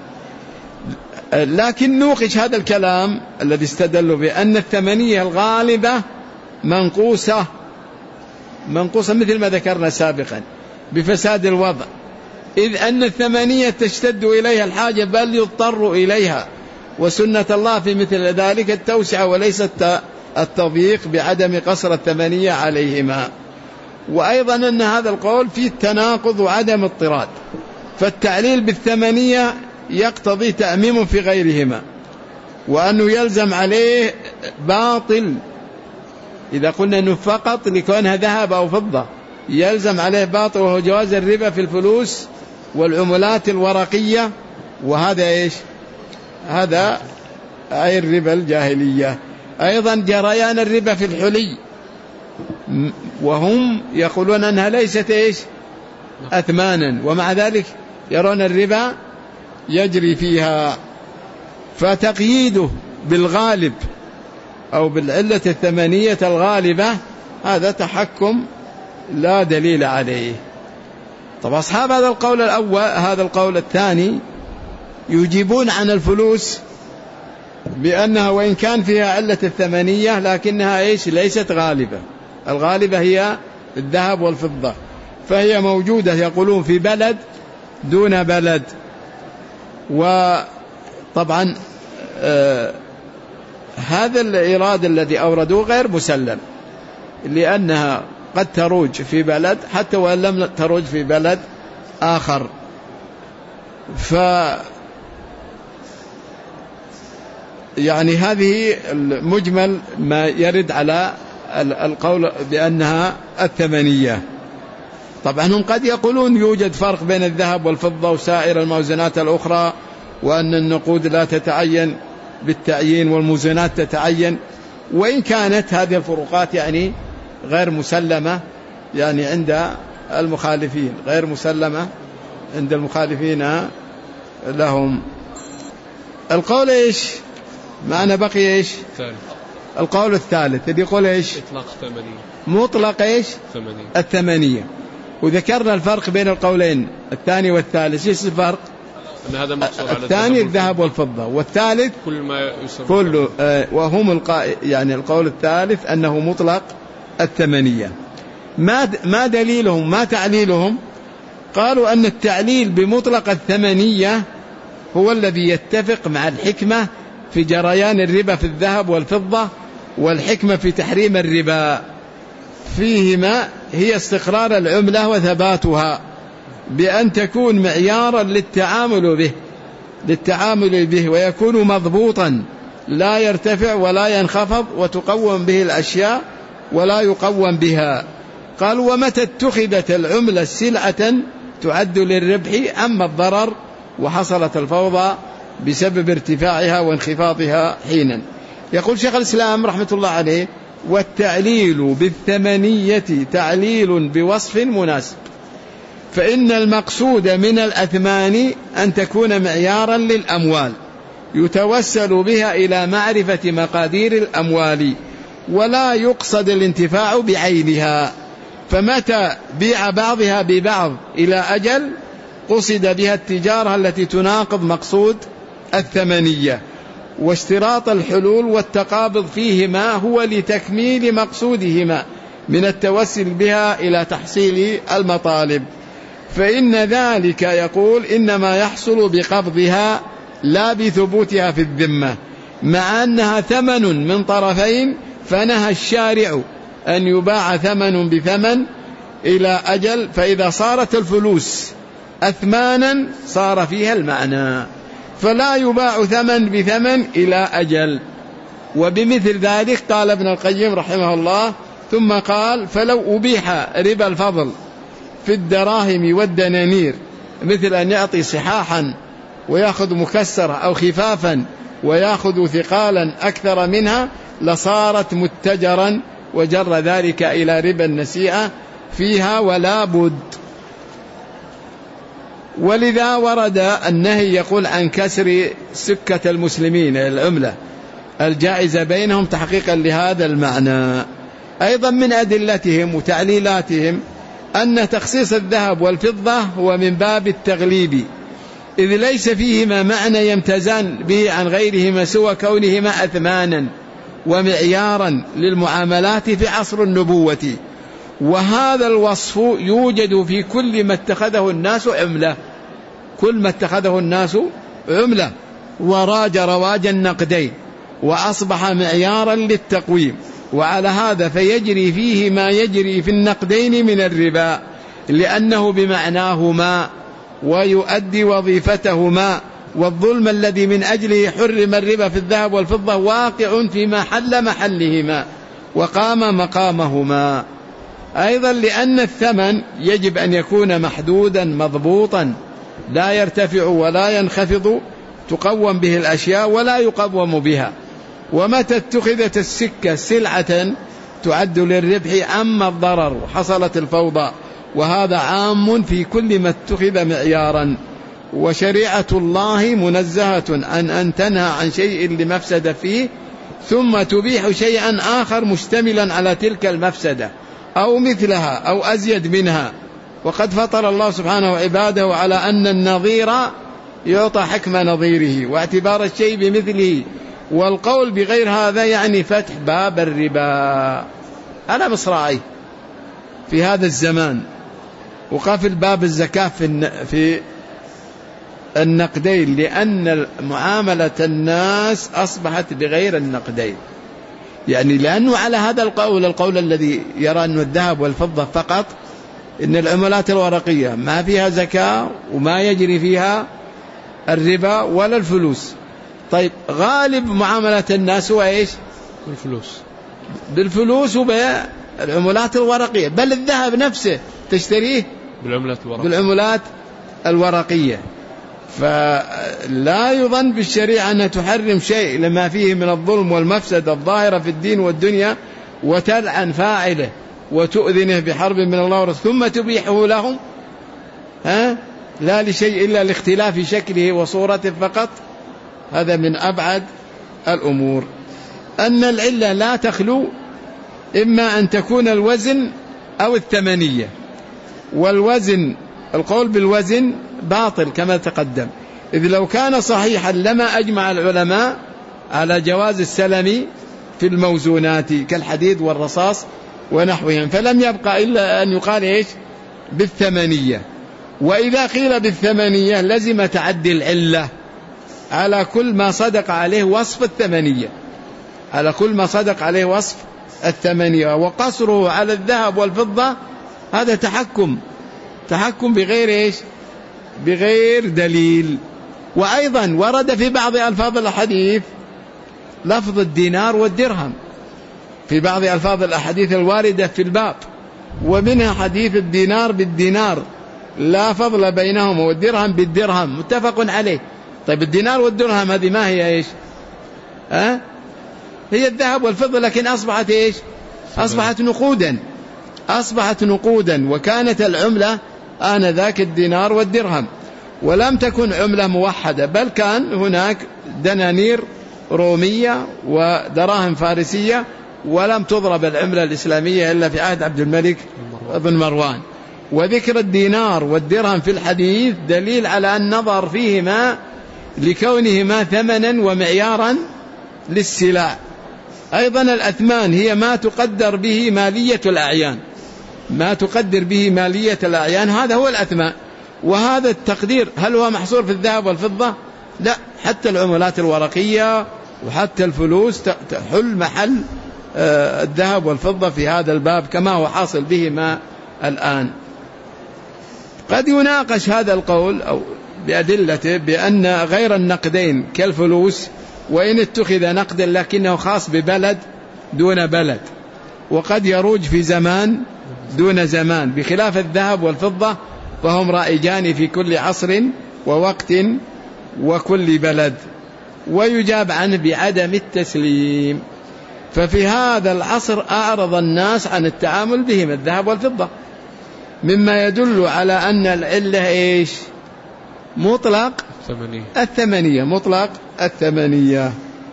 لكن نوقش هذا الكلام الذي استدلوا بأن الثمانية الغالبة منقوصة منقوصة مثل ما ذكرنا سابقا بفساد الوضع، إذ أن الثمانية تشتد إليها الحاجة بل يضطر إليها، وسنة الله في مثل ذلك التوسعة وليست التضييق بعدم قصر الثمانية عليهما. وأيضا أن هذا القول فيه التناقض وعدم اضطراد، فالتعليل بالثمانية يقتضي تأميم في غيرهما، وأنه يلزم عليه باطل إذا قلنا أنه فقط لكونها ذهب أو فضة يلزم عليه باطل، وهو جواز الربا في الفلوس والعملات الورقية، وهذا إيش؟ هذا أي الربا الجاهلية. أيضا جريان الربا في الحلي، وهم يقولون أنها ليست إيش؟ أثمانا، ومع ذلك يرون الربا يجري فيها. فتقييده بالغالب أو بالعلة الثمانية الغالبة هذا تحكم لا دليل عليه. طب أصحاب هذا القول الأول هذا القول الثاني يجيبون عن الفلوس بأنها وإن كان فيها علة الثمانية لكنها إيش؟ ليست غالبة، الغالبة هي الذهب والفضة، فهي موجودة يقولون في بلد دون بلد. وطبعا آه هذا الإيراد الذي أوردوه غير مسلم، لأنها قد تروج في بلد حتى وإن لم تروج في بلد آخر. ف يعني هذه المجمل ما يرد على القول بأنها الثمانية. طبعا هم قد يقولون يوجد فرق بين الذهب والفضة وسائر الموزنات الأخرى، وأن النقود لا تتعين بالتعيين والموزنات تتعين، وإن كانت هذه الفروقات يعني غير مسلمة يعني عند المخالفين، غير مسلمة عند المخالفين لهم. القول إيش؟ معنا بقي إيش؟ ثالث. القول الثالث اللي يقول إيش؟ إطلاق ثمانية، مطلق إيش؟ ثمانية. الثمانية. وذكرنا الفرق بين القولين الثاني والثالث. إيش الفرق؟ أن هذا مقصور على الثاني الذهب والفضة، والثالث كل ما يسمى كله آه وهم القا... يعني القول الثالث أنه مطلق الثمانية. ما ما دليلهم ما تعليلهم؟ قالوا أن التعليل بمطلق الثمانية هو الذي يتفق مع الحكمة في جريان الربا في الذهب والفضة، والحكمة في تحريم الربا. فيهما هي استقرار العملة وثباتها بأن تكون معيارا للتعامل به للتعامل به ويكون مضبوطا لا يرتفع ولا ينخفض، وتقوم به الأشياء ولا يقوم بها. قال: ومتى اتخذت العملة سلعة تعد للربح أما الضرر وحصلت الفوضى بسبب ارتفاعها وانخفاضها حينا. يقول شيخ الإسلام رحمة الله عليه: والتعليل بالثمنية تعليل بوصف مناسب، فإن المقصود من الأثمان أن تكون معيارا للأموال يتوسل بها إلى معرفة مقادير الأموال، ولا يقصد الانتفاع بعينها، فمتى بيع بعضها ببعض إلى أجل قصد بها التجارة التي تناقض مقصود الثمنية. واشتراط الحلول والتقابض فيهما هو لتكميل مقصودهما من التوسل بها إلى تحصيل المطالب، فإن ذلك يقول إنما يحصل بقبضها لا بثبوتها في الذمة، مع أنها ثمن من طرفين، فنهى الشارع أن يباع ثمن بثمن إلى أجل، فإذا صارت الفلوس أثمانا صار فيها المعنى، فلا يباع ثمن بثمن إلى أجل. وبمثل ذلك قال ابن القيم رحمه الله: ثم قال: فلو أبيح ربا الفضل في الدراهم والدنانير، مثل أن يعطي صحاحا ويأخذ مكسرة أو خفافا ويأخذ ثقالا أكثر منها، لصارت متجرا وجر ذلك إلى ربا النسيئة فيها ولا بد. ولذا ورد النهي يقول عن كسر سكة المسلمين العملة الجائزة بينهم تحقيقا لهذا المعنى. أيضا من أدلتهم وتعليلاتهم أن تخصيص الذهب والفضة هو من باب التغليب، إذ ليس فيهما معنى يمتازان به عن غيرهما سوى كونهما أثمانا ومعيارا للمعاملات في عصر النبوة، وهذا الوصف يوجد في كل ما اتخذه الناس عملة، كل ما اتخذه الناس عملة وراج رواج النقدين وأصبح معيارا للتقويم، وعلى هذا فيجري فيه ما يجري في النقدين من الربا، لأنه بمعناهما ويؤدي وظيفتهما، والظلم الذي من أجله حرم الربا في الذهب والفضة واقع في محل محلهما وقام مقامهما. أيضا لأن الثمن يجب أن يكون محدودا مضبوطا لا يرتفع ولا ينخفض، تقوم به الأشياء ولا يقوم بها. ومتى اتخذت السكة سلعة تعد للربح أما الضرر وحصلت الفوضى، وهذا عام في كل ما اتخذ معيارا. وشريعة الله منزهة عن أن تنهى عن شيء لمفسد فيه ثم تبيح شيئا آخر مشتملا على تلك المفسدة أو مثلها أو أزيد منها. وقد فطر الله سبحانه عباده على أن النظير يعطى حكم نظيره واعتبار الشيء بمثله، والقول بغير هذا يعني فتح باب الربا على مصراعيه في هذا الزمان، وقفل باب الزكاة في النقدين، لأن معاملة الناس أصبحت بغير النقدين، يعني لأنه على هذا القول القول الذي يرى أن الذهب والفضة فقط، إن العملات الورقية ما فيها زكاة وما يجري فيها الربا ولا الفلوس. طيب غالب معاملة الناس هو إيش؟ بالفلوس، بالفلوس وبالعملات الورقية، بل الذهب نفسه تشتريه بالعملات الورقية, بالعملات الورقية. فلا يظن بالشريعة أنها تحرم شيء لما فيه من الظلم والمفسد الظاهرة في الدين والدنيا وتلعن فاعله وتؤذنه بحرب من الله ورسوله ثم تبيحه لهم، ها؟ لا لشيء إلا لاختلاف شكله وصورته فقط. هذا من أبعد الأمور. أن العلة لا تخلو إما أن تكون الوزن أو الثمنية، والوزن القول بالوزن باطل كما تقدم، إذ لو كان صحيحا لما أجمع العلماء على جواز السلم في الموزونات كالحديد والرصاص ونحوهم، فلم يبقى إلا أن يقال إيش؟ بالثمنية. وإذا قيل بالثمنية لزم تعدي العلة على كل ما صدق عليه وصف الثمنية، على كل ما صدق عليه وصف الثمانية. وقصره على الذهب والفضة هذا تحكم تحكم بغير إيش؟ بغير دليل. وأيضا ورد في بعض ألفاظ الحديث لفظ الدينار والدرهم في بعض ألفاظ الأحاديث الواردة في الباب، ومنها حديث الدينار بالدينار لا فضل بينهما والدرهم بالدرهم متفق عليه. طيب الدينار والدرهم هذه ما هي إيش؟ أه؟ هي الذهب والفضة، لكن أصبحت إيش؟ أصبحت نقودا أصبحت نقودا وكانت العملة آنذاك الدينار والدرهم، ولم تكن عملة موحدة، بل كان هناك دنانير رومية ودراهم فارسية، ولم تضرب العملة الإسلامية إلا في عهد عبد الملك بن مروان. وذكر الدينار والدرهم في الحديث دليل على أن النظر فيهما لكونهما ثمنا ومعيارا للسلع. أيضا الأثمان هي ما تقدر به مالية الأعيان ما تقدر به مالية الأعيان هذا هو الأثمان. وهذا التقدير هل هو محصور في الذهب والفضة؟ لا، حتى العملات الورقية وحتى الفلوس تحل محل الذهب والفضة في هذا الباب كما هو حاصل بهما الآن. قد يناقش هذا القول أو بأدلته بأن غير النقدين كالفلوس وإن اتخذ نقدا لكنه خاص ببلد دون بلد، وقد يروج في زمان دون زمان، بخلاف الذهب والفضة فهم رائجان في كل عصر ووقت وكل بلد. ويجاب عنه بعدم التسليم. ففي هذا العصر أعرض الناس عن التعامل بهم الذهب والفضة، مما يدل على أن العلة إيش؟ مطلق الثمانية, الثمانية مطلق الثمانية.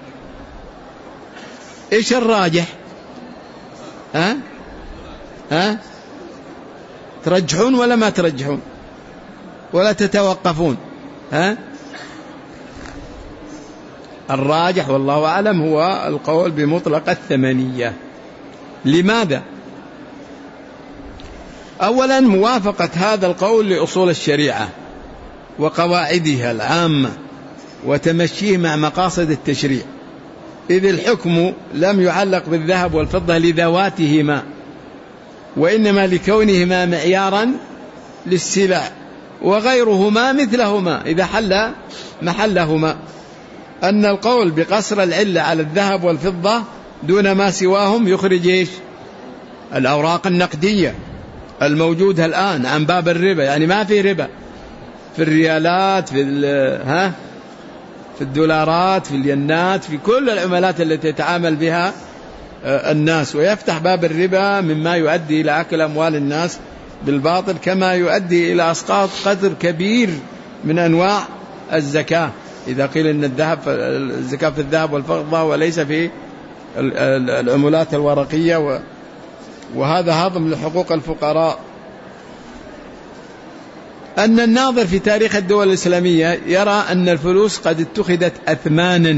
إيش الراجح؟ ها؟ ها؟ ترجحون ولا ما ترجحون ولا تتوقفون؟ ها؟ الراجح والله أعلم هو القول بمطلق الثمانية. لماذا؟ أولا موافقة هذا القول لأصول الشريعة وقواعدها العامة وتمشيه مع مقاصد التشريع، إذ الحكم لم يعلق بالذهب والفضة لذواتهما وإنما لكونهما معيارا للسلع، وغيرهما مثلهما إذا حل محلهما. أن القول بقصر العلة على الذهب والفضة دون ما سواهم يخرج إيش؟ الأوراق النقدية الموجودة الآن عن باب الربا، يعني ما في ربا في الريالات، في ها في الدولارات، في الينات، في كل العملات التي يتعامل بها الناس، ويفتح باب الربا مما يؤدي إلى أكل أموال الناس بالباطل، كما يؤدي إلى إسقاط قدر كبير من أنواع الزكاة إذا قيل أن الذهب الزكاة في الذهب والفضة وليس في العملات الورقية، وهذا هضم لحقوق الفقراء. أن الناظر في تاريخ الدول الإسلامية يرى أن الفلوس قد اتخذت أثمانا،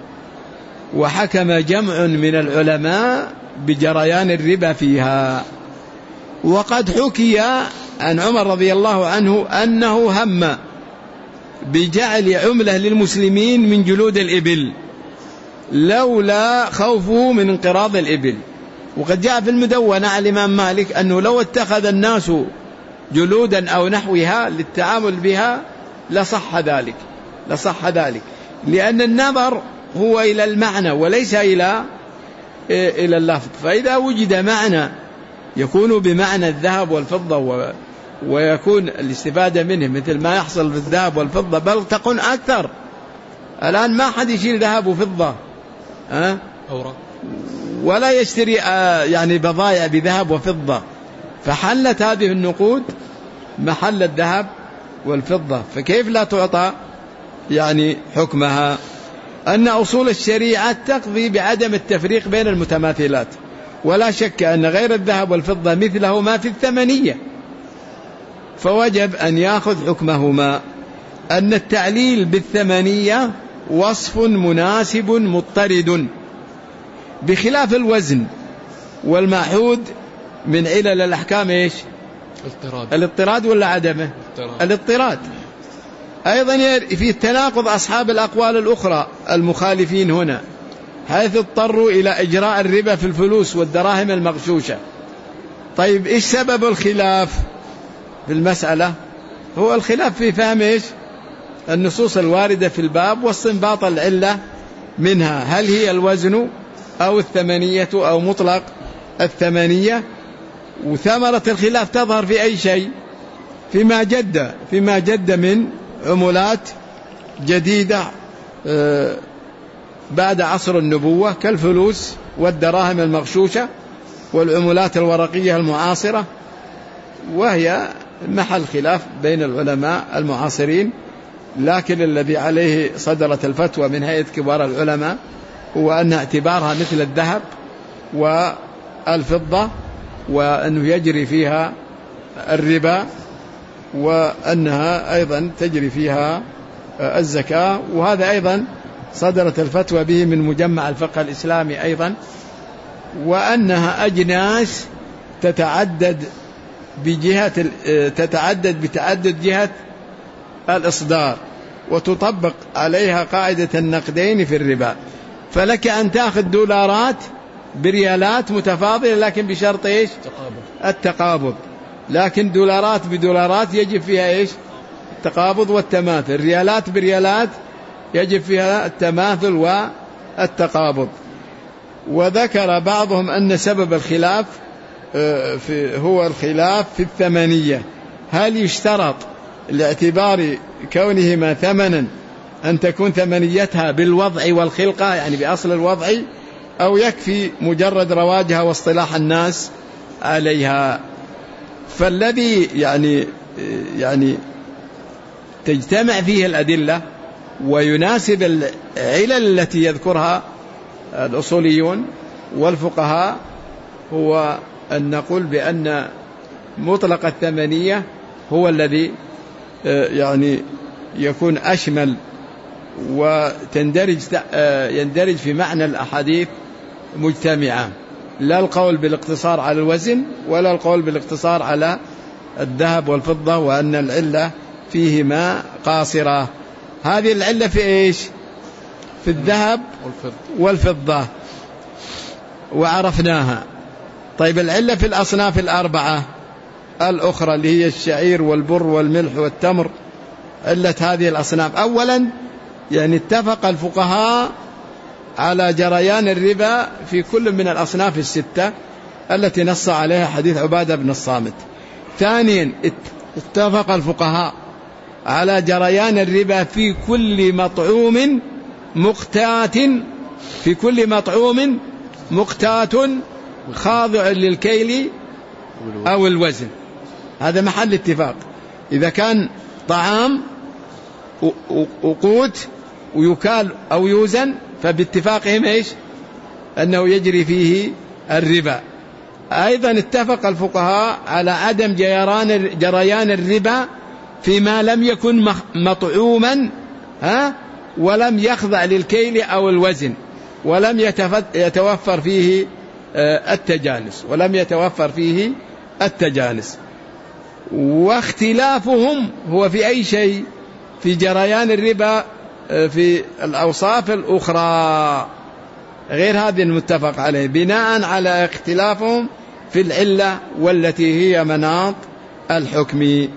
وحكم جمع من العلماء بجريان الربا فيها. وقد حكي عن عمر رضي الله عنه أنه هم بجعل عملة للمسلمين من جلود الإبل لولا خوفه من انقراض الإبل. وقد جاء في المدونة عن الإمام مالك أنه لو اتخذ الناس جلودا أو نحوها للتعامل بها لصح ذلك لصح ذلك لأن النظر هو إلى المعنى وليس إلى إلى اللفظ. فإذا وجد معنى يكون بمعنى الذهب والفضة ويكون الاستفادة منه مثل ما يحصل في الذهب والفضة، بل تكون أكثر. الآن ما حد يشيل ذهب وفضة أه؟ ولا يشتري يعني بضائع بذهب وفضة، فحلت هذه النقود محل الذهب والفضة، فكيف لا تعطى يعني حكمها؟ أن أصول الشريعة تقضي بعدم التفريق بين المتماثلات، ولا شك أن غير الذهب والفضة مثله ما في الثمانية، فوجب أن يأخذ حكمهما. أن التعليل بالثمانية وصف مناسب مضطرد، بخلاف الوزن والمعهود من علل الأحكام إيش؟ الاضطراد. الاضطراد ولا عدمه؟ الاضطراد. الاضطراد. أيضا في تناقض أصحاب الأقوال الأخرى المخالفين هنا، حيث اضطروا إلى إجراء الربا في الفلوس والدراهم المغشوشة. طيب إيش سبب الخلاف في المسألة؟ هو الخلاف في فهم إيش النصوص الواردة في الباب واستنباط العلة منها، هل هي الوزن أو الثمنية أو مطلق الثمنية. وثمرة الخلاف تظهر في أي شيء؟ فيما جد فيما جد من عملات جديدة بعد عصر النبوة كالفلوس والدراهم المغشوشة والعملات الورقية المعاصرة، وهي محل خلاف بين العلماء المعاصرين. لكن الذي عليه صدرت الفتوى من هيئة كبار العلماء هو أن اعتبارها مثل الذهب والفضة، وأنه يجري فيها الربا، وأنها أيضا تجري فيها الزكاة. وهذا أيضا صدرت الفتوى به من مجمع الفقه الإسلامي أيضا، وأنها أجناس تتعدد بجهة تتعدد بتعدد جهة الإصدار، وتطبق عليها قاعدة النقدين في الربا. فلك أن تأخذ دولارات بريالات متفاضلة لكن بشرط إيش؟ التقابض. لكن دولارات بدولارات يجب فيها إيش؟ التقابض والتماثل. ريالات بريالات يجب فيها التماثل والتقابض. وذكر بعضهم أن سبب الخلاف هو الخلاف في الثمنية، هل يشترط لاعتبار كونهما ثمنا أن تكون ثمنيتها بالوضع والخلقة، يعني بأصل الوضع، أو يكفي مجرد رواجها واصطلاح الناس عليها. فالذي يعني يعني تجتمع فيه الأدلة ويناسب العلل التي يذكرها الأصوليون والفقهاء هو أن نقول بأن مطلق الثمنية هو الذي يعني يكون أشمل وتندرج يندرج في معنى الأحاديث مجتمعة، لا القول بالاقتصار على الوزن ولا القول بالاقتصار على الذهب والفضة، وأن العلة فيهما قاصرة. هذه العلة في إيش؟ في الذهب والفضة وعرفناها. طيب العلة في الأصناف الأربعة الأخرى اللي هي الشعير والبر والملح والتمر، علة هذه الأصناف أولا يعني اتفق الفقهاء على جريان الربا في كل من الأصناف الستة التي نص عليها حديث عبادة بن الصامت. ثانيا اتفق الفقهاء على جريان الربا في كل مطعوم مقتات في كل مطعوم مقتات خاضع للكيل أو الوزن، هذا محل اتفاق. إذا كان طعام وقوت ويكال أو يوزن فباتفاقهم إيش؟ أنه يجري فيه الربا. أيضا اتفق الفقهاء على عدم جريان جريان الربا فيما لم يكن مطعوما ها ولم يخضع للكيل أو الوزن ولم يتوفر فيه التجانس ولم يتوفر فيه التجانس. واختلافهم هو في أي شيء؟ في جريان الربا في الأوصاف الأخرى غير هذه المتفق عليه، بناء على اختلافهم في العلة والتي هي مناط الحكم.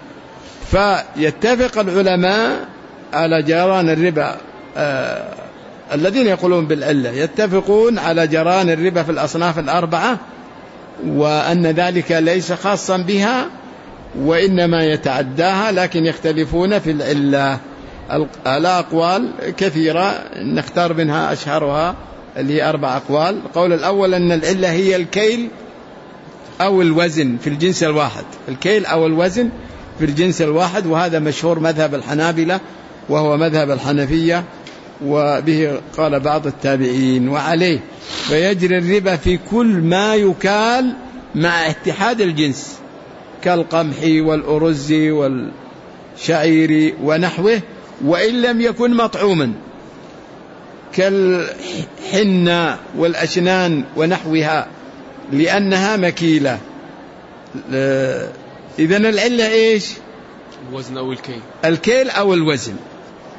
فيتفق العلماء على جريان الربا آه الذين يقولون بالعلة يتفقون على جريان الربا في الأصناف الأربعة، وأن ذلك ليس خاصا بها وإنما يتعداها، لكن يختلفون في العلة على أقوال كثيرة نختار منها أشهرها اللي هي أربع أقوال. القول الأول أن العلة هي الكيل أو الوزن في الجنس الواحد، الكيل أو الوزن في الجنس الواحد، وهذا مشهور مذهب الحنابلة وهو مذهب الحنفية، وبه قال بعض التابعين وعليه. فيجري الربا في كل ما يكال مع اتحاد الجنس كالقمح والأرز والشعير ونحوه، وإن لم يكن مطعوما كالحنة والأشنان ونحوها لأنها مكيلة. إذن العلة إيش؟ الوزن أو الكيل، الكيل أو الوزن.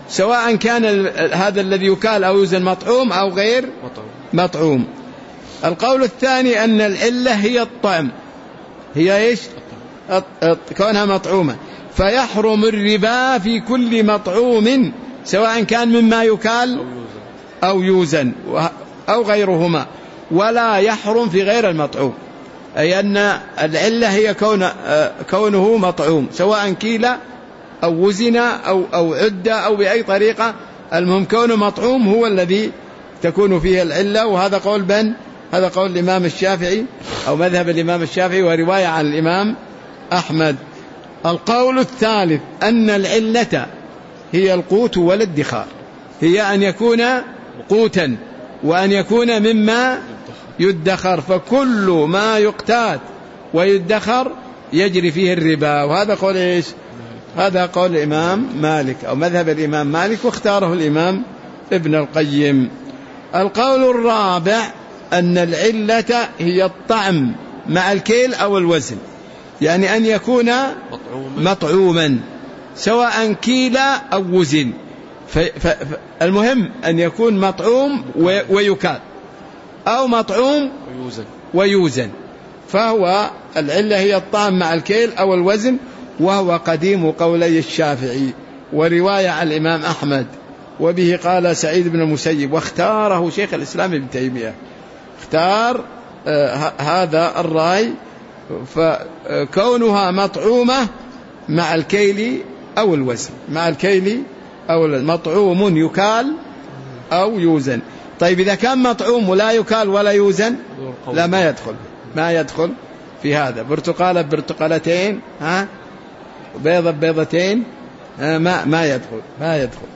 سواء كان هذا الذي يكال أو يوزن مطعوم أو غير مطعوم. القول الثاني أن العلة هي الطعم، هي إيش؟ كونها مطعومة، فيحرم الربا في كل مطعوم سواء كان مما يكال أو يوزن أو غيرهما، ولا يحرم في غير المطعوم، أي أن العلة هي كون كونه مطعوم سواء كيل أو وزن أو, أو عد أو بأي طريقة، المهم كونه مطعوم هو الذي تكون فيه العلة. وهذا قول بن هذا قول الإمام الشافعي أو مذهب الإمام الشافعي ورواية عن الإمام أحمد. القول الثالث أن العلة هي القوت والادخار، هي أن يكون قوتا وأن يكون مما يدخر، فكل ما يقتات ويدخر يجري فيه الربا. وهذا قول إيش؟ هذا قول الإمام مالك أو مذهب الإمام مالك، واختاره الإمام ابن القيم. القول الرابع أن العلة هي الطعم مع الكيل أو الوزن، يعني أن يكون مطعوما سواء كيل أو وزن، فالمهم أن يكون مطعوم ويكال أو مطعوم ويوزن، فهو العلة هي الطعم مع الكيل أو الوزن، وهو قديم قولي الشافعي ورواية عن الإمام أحمد، وبه قال سعيد بن المسيب، واختاره شيخ الإسلام ابن تيمية، اختار آه هذا الرأي، فكونها مطعومة مع الكيل أو الوزن، مع الكيل أو مطعوم يكال أو يوزن. طيب إذا كان مطعوم ولا يكال ولا يوزن لا ما يدخل ما يدخل في هذا. برتقالة برتقالتين، ها بيضة بيضتين، ما ما يدخل ما يدخل.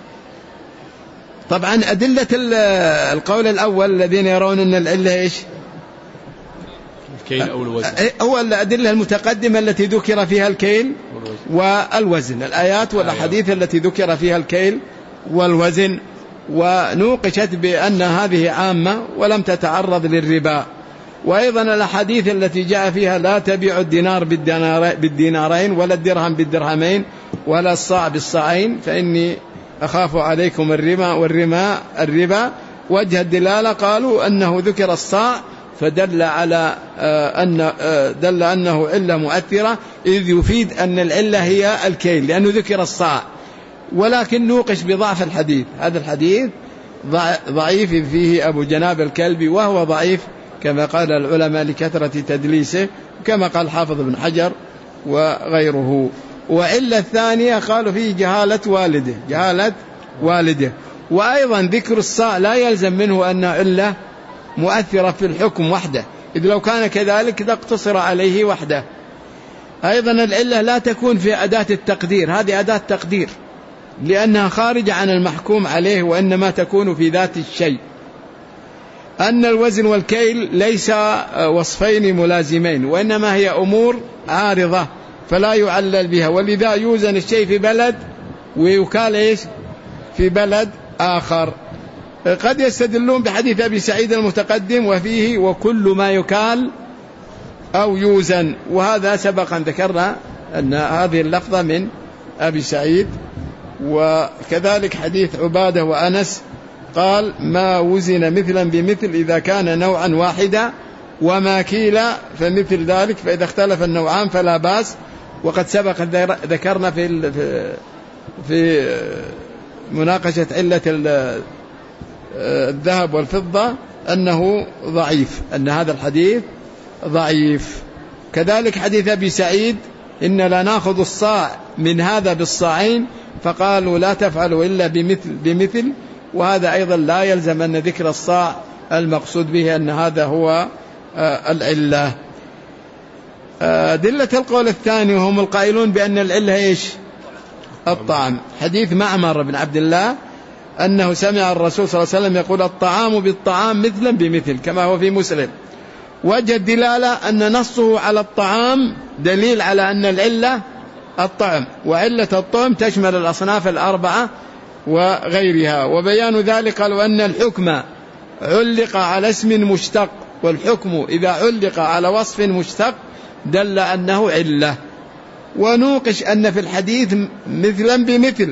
طبعا أدلة القول الأول الذين يرون أن العلة إيش؟ الكيل أو الوزن، هو الأدلة المتقدمة التي ذكر فيها الكيل والوزن، الآيات والأحاديث التي ذكر فيها الكيل والوزن، ونوقشت بأن هذه عامة ولم تتعرض للربا. وأيضا الأحاديث التي جاء فيها لا تبيع الدينار بالدينارين ولا الدرهم بالدرهمين ولا الصاع بالصاعين فإني أخاف عليكم الربا والربا الربا. وجه الدلالة قالوا أنه ذكر الصاع فدل على أن دل أنه علة مؤثرة، إذ يفيد أن العلة هي الكيل لأنه ذكر الصاع، ولكن نوقش بضعف الحديث. هذا الحديث ضعيف فيه أبو جناب الكلبي، وهو ضعيف كما قال العلماء لكثرة تدليسه، كما قال حافظ بن حجر وغيره. وعلة الثانية قالوا فيه جهالة والده جهالة والده وأيضا ذكر الصاع لا يلزم منه أن علة مؤثرة في الحكم وحده، إذ لو كان كذلك لاقتصر عليه وحده. أيضا العلة لا تكون في أداة التقدير، هذه أداة تقدير لأنها خارجة عن المحكوم عليه، وإنما تكون في ذات الشيء. أن الوزن والكيل ليس وصفين ملازمين، وإنما هي أمور عارضة فلا يعلل بها، ولذا يوزن الشيء في بلد ويكال إيش في بلد آخر. قد يستدلون بحديث أبي سعيد المتقدم وفيه وكل ما يكال أو يوزن، وهذا سبقا ذكرنا أن هذه اللفظة من أبي سعيد. وكذلك حديث عبادة وأنس قال ما وزن مثلا بمثل إذا كان نوعا واحدا، وما كيل فمثل ذلك، فإذا اختلف النوعان فلا باس. وقد سبق ذكرنا في في مناقشة علة الذهب والفضة أنه ضعيف، أن هذا الحديث ضعيف. كذلك حديث أبي سعيد إن لا نأخذ الصاع من هذا بالصاعين، فقالوا لا تفعلوا إلا بمثل بمثل، وهذا أيضا لا يلزم أن ذكر الصاع المقصود به أن هذا هو العلة. أدلة القول الثاني وهم القائلون بأن العلة إيش؟ الطعام. حديث معمر بن عبد الله أنه سمع الرسول صلى الله عليه وسلم يقول الطعام بالطعام مثلا بمثل، كما هو في مسلم. وجه الدلالة أن نصه على الطعام دليل على أن العلة الطعم، وعلة الطعم تشمل الأصناف الأربعة وغيرها. وبيان ذلك قالوا أن الحكم علق على اسم مشتق، والحكم إذا علق على وصف مشتق دل أنه علة. ونوقش أن في الحديث مثلا بمثل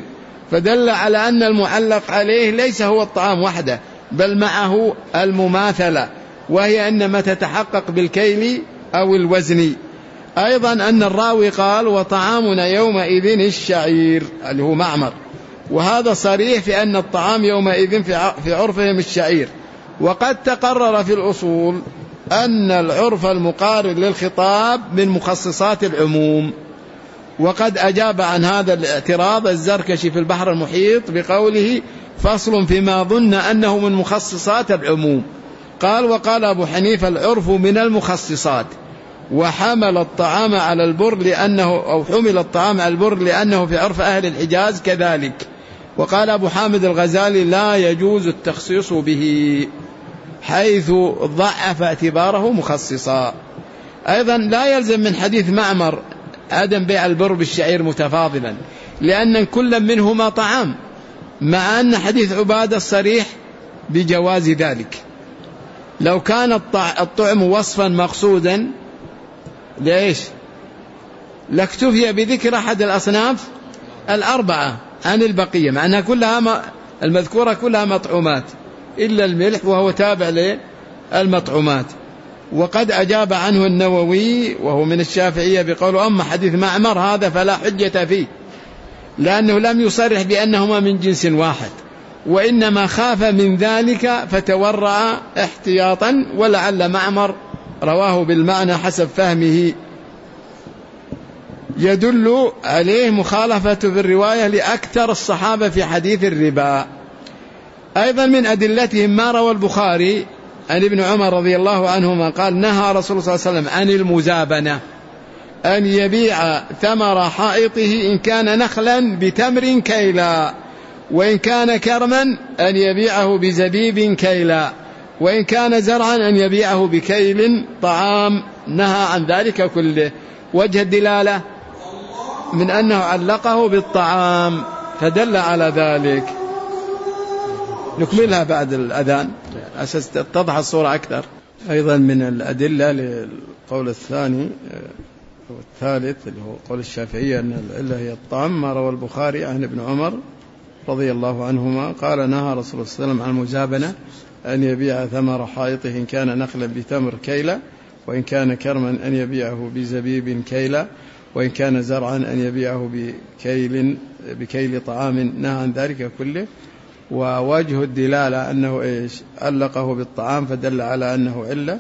فدل على أن المعلق عليه ليس هو الطعام وحده، بل معه المماثلة، وهي إنما تتحقق بالكيل أو الوزن. أيضا أن الراوي قال وطعامنا يومئذ الشعير اللي هو معمر، وهذا صريح في أن الطعام يومئذ في عرفهم الشعير. وقد تقرر في الأصول أن العرف المقارن للخطاب من مخصصات العموم، وقد أجاب عن هذا الاعتراض الزركشي في البحر المحيط بقوله فصل فيما ظن أنه من مخصصات العموم. قال وقال أبو حنيفة العرف من المخصصات، وحمل الطعام على البر لأنه أو حمل الطعام على البر لأنه في عرف أهل الحجاز كذلك. وقال أبو حامد الغزالي لا يجوز التخصيص به حيث ضعف اعتباره مخصصا. أيضا لا يلزم من حديث معمر عدم بيع البر بالشعير متفاضلا، لأن كل منهما طعام، مع أن حديث عبادة الصريح بجواز ذلك. لو كان الطعم وصفا مقصودا ليش لاكتفي بذكر أحد الأصناف الأربعة عن البقية، مع أنها كلها المذكورة كلها مطعومات إلا الملح وهو تابع للمطعومات. وقد أجاب عنه النووي وهو من الشافعية بقوله أما حديث معمر هذا فلا حجة فيه، لأنه لم يصرح بأنهما من جنس واحد، وإنما خاف من ذلك فتورع احتياطا، ولعل معمر رواه بالمعنى حسب فهمه. يدل عليه مخالفة بالرواية لأكثر الصحابة في حديث الربا. أيضا من أدلتهم ما روى البخاري عن ابن عمر رضي الله عنهما قال نهى رسول الله صلى الله عليه وسلم عن المزابنة، أن يبيع ثمر حائطه إن كان نخلا بتمر كيلا، وإن كان كرما أن يبيعه بزبيب كيلا، وإن كان زرعا أن يبيعه بكيل طعام. نهى عن ذلك كله. وجه الدلالة من أنه علقه بالطعام فدل على ذلك. نكملها بعد الأذان أساس تتضح الصورة أكثر. أيضا من الأدلة للقول الثاني والثالث اللي هو قول الشافعية أن العلة هي الطعام، ما روى البخاري عن ابن عمر رضي الله عنهما قال نهى رسول الله صلى الله عليه وسلم عن المزابنة أن يبيع ثمر حائطه إن كان نخلا بتمر كيلا، وإن كان كرما أن يبيعه بزبيب كيلا، وإن كان زرعا أن يبيعه بكيل بكيل طعام. نهى عن ذلك كله. ووجه الدلالة أنه إيش علقه بالطعام فدل على أنه علة.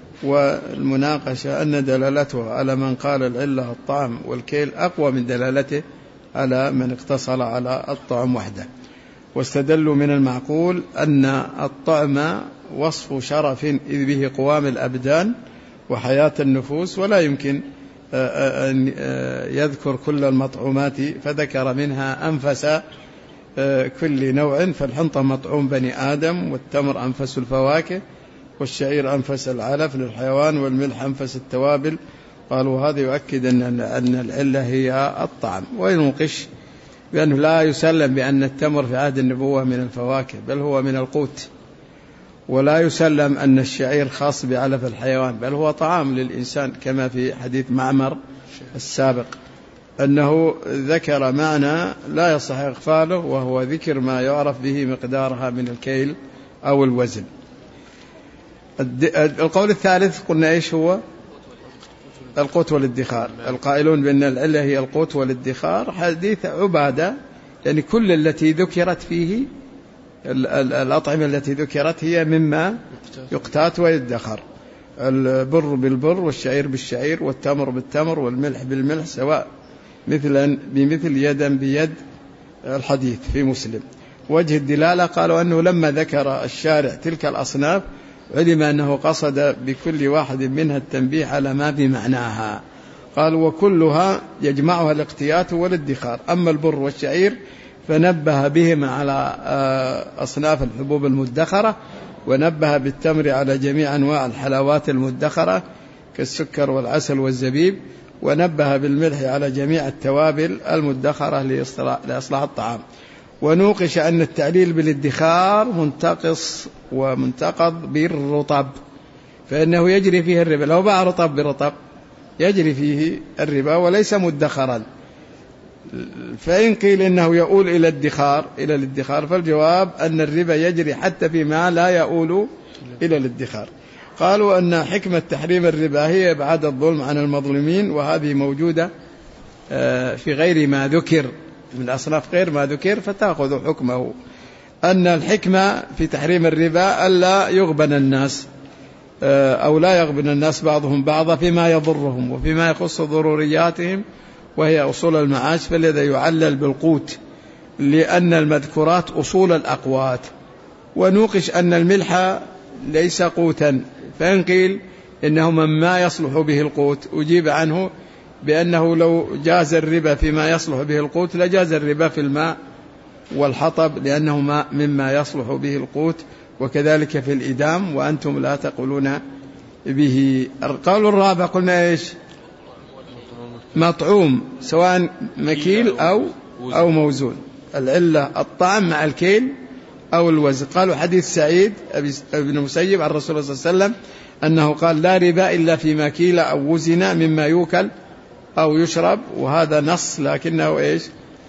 والمناقشة أن دلالته على من قال العلة الطعام والكيل أقوى من دلالته على من اقتصر على الطعام وحده. واستدلوا من المعقول أن الطعم وصف شرف إذ به قوام الأبدان وحياة النفوس، ولا يمكن أن يذكر كل المطعومات فذكر منها أنفس كل نوع. فالحنطة مطعوم بني آدم، والتمر أنفس الفواكه، والشعير أنفس العلف للحيوان، والملح أنفس التوابل. قالوا هذا يؤكد أن العلة هي الطعم. وينقش بأنه لا يسلم بأن التمر في عهد النبوة من الفواكه، بل هو من القوت. ولا يسلم أن الشعير خاص بعلف الحيوان، بل هو طعام للإنسان، كما في حديث معمر السابق أنه ذكر معنى لا يصح إغفاله، وهو ذكر ما يعرف به مقدارها من الكيل أو الوزن. القول الثالث قلنا إيش هو؟ القوت والادخار. القائلون بأن العلة هي القوت والادخار حديث عبادة، يعني كل التي ذكرت فيه الأطعمة التي ذكرت هي مما يقتات ويدخر. البر بالبر، والشعير بالشعير، والتمر بالتمر، والملح بالملح، سواء مثلا بمثل يدا بيد، الحديث في مسلم. وجه الدلالة قالوا أنه لما ذكر الشارع تلك الأصناف علم أنه قصد بكل واحد منها التنبيه على ما بمعناها. قال وكلها يجمعها الاقتيات والادخار. أما البر والشعير فنبه بهما على أصناف الحبوب المدخرة، ونبه بالتمر على جميع أنواع الحلاوات المدخرة كالسكر والعسل والزبيب، ونبه بالملح على جميع التوابل المدخرة لإصلاح الطعام. ونوقش أن التعليل بالادخار منتقص ومنتقض بالرطب، فإنه يجري فيه الربا. لو باع رطب برطب يجري فيه الربا وليس مدخرا. فإن قيل إنه يؤول إلى الادخار إلى الادخار فالجواب أن الربا يجري حتى فيما لا يؤول إلى الادخار. قالوا أن حكمة تحريم الربا هي إبعاد الظلم عن المظلومين، وهذه موجودة في غير ما ذكر من أصناف غير ما ذكر فتأخذ حكمه. أن الحكمة في تحريم الربا ألا يغبن الناس أو لا يغبن الناس بعضهم بعضا فيما يضرهم وفيما يخص ضرورياتهم وهي أصول المعاش، فلذا يعلل بالقوت لأن المذكورات أصول الأقوات. ونوقش أن الملح ليس قوتا، فإن قيل إنه مما يصلح به القوت أجيب عنه بأنه لو جاز الربا فيما يصلح به القوت لجاز الربا في الماء والحطب لأنه ما مما يصلح به القوت، وكذلك في الإدام وأنتم لا تقولون به. القول الرابع قلنا إيش؟ مطعوم سواء مكيل أو أو موزون، العلة الطعم مع الكيل أو الوزن. قالوا حديث سعيد بن المسيب عن الرسول صلى الله عليه وسلم أنه قال لا ربا إلا فيما كيل أو وزن مما يوكل أو يشرب، وهذا نص لكنه إيش؟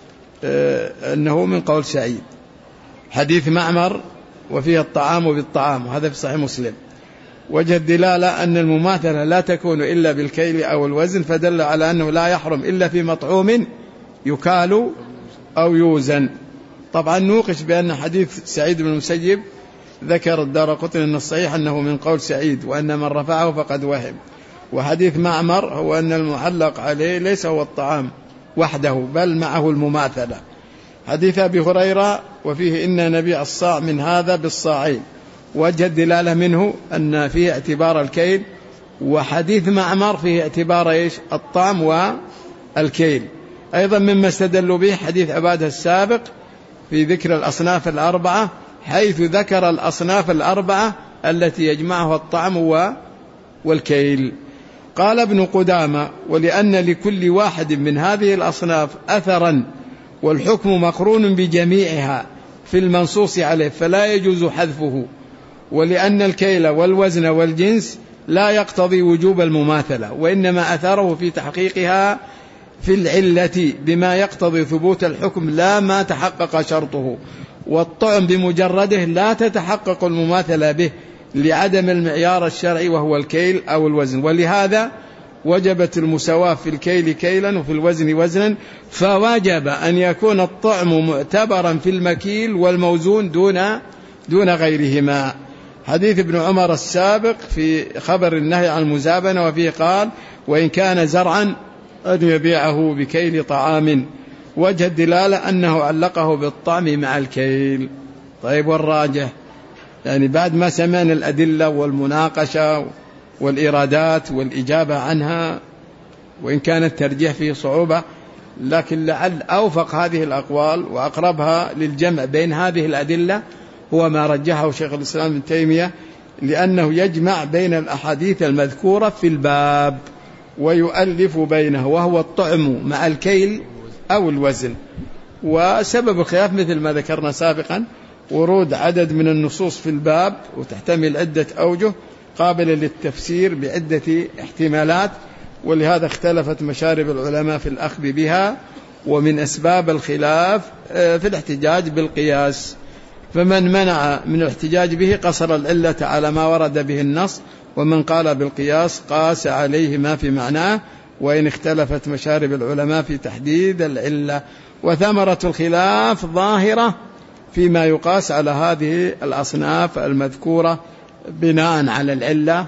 آه أنه من قول سعيد. حديث معمر وفيه الطعام بالطعام، وهذا في صحيح مسلم. وجه الدلالة أن المماثلة لا تكون إلا بالكيل أو الوزن، فدل على أنه لا يحرم إلا في مطعوم يكال أو يوزن. طبعا نوقش بأن حديث سعيد بن المسيب ذكر الدارقطني أن الصحيح أنه من قول سعيد وأن من رفعه فقد وهم، وحديث معمر هو أن المعلق عليه ليس هو الطعام وحده بل معه المماثلة. حديث أبي هريرة وفيه إن نبيع الصاع من هذا بالصاعين، وجه الدلالة منه أن فيه اعتبار الكيل، وحديث معمر فيه اعتبار إيش؟ الطعم والكيل. أيضا مما استدلوا به حديث عبادة السابق في ذكر الأصناف الأربعة، حيث ذكر الأصناف الأربعة التي يجمعها الطعم والكيل. قال ابن قدامة ولأن لكل واحد من هذه الأصناف أثرا والحكم مقرون بجميعها في المنصوص عليه فلا يجوز حذفه، ولأن الكيل والوزن والجنس لا يقتضي وجوب المماثلة، وإنما أثره في تحقيقها في العلة بما يقتضي ثبوت الحكم لا ما تحقق شرطه، والطعم بمجرده لا تتحقق المماثلة به لعدم المعيار الشرعي وهو الكيل أو الوزن، ولهذا وجبت المساواة في الكيل كيلا وفي الوزن وزنا، فوجب أن يكون الطعم معتبرا في المكيل والموزون دون دون غيرهما. حديث ابن عمر السابق في خبر النهي عن المزابنة وفيه قال وإن كان زرعا أن يبيعه بكيل طعام، وجه الدلالة أنه علقه بالطعم مع الكيل. طيب والراجح يعني بعد ما سمعنا الأدلة والمناقشة والإرادات والإجابة عنها، وإن كان الترجيح فيه صعوبة، لكن لعل أوفق هذه الأقوال وأقربها للجمع بين هذه الأدلة هو ما رجحه شيخ الإسلام ابن تيمية، لأنه يجمع بين الأحاديث المذكورة في الباب ويؤلف بينه، وهو الطعم مع الكيل أو الوزن. وسبب الخلاف مثل ما ذكرنا سابقا ورود عدد من النصوص في الباب وتحتمل عدة أوجه قابلة للتفسير بعدة احتمالات، ولهذا اختلفت مشارب العلماء في الأخذ بها. ومن أسباب الخلاف في الاحتجاج بالقياس، فمن منع من الاحتجاج به قصر العلة على ما ورد به النص، ومن قال بالقياس قاس عليه ما في معناه، وإن اختلفت مشارب العلماء في تحديد العلة. وثمرة الخلاف ظاهرة فيما يقاس على هذه الأصناف المذكورة بناء على العلة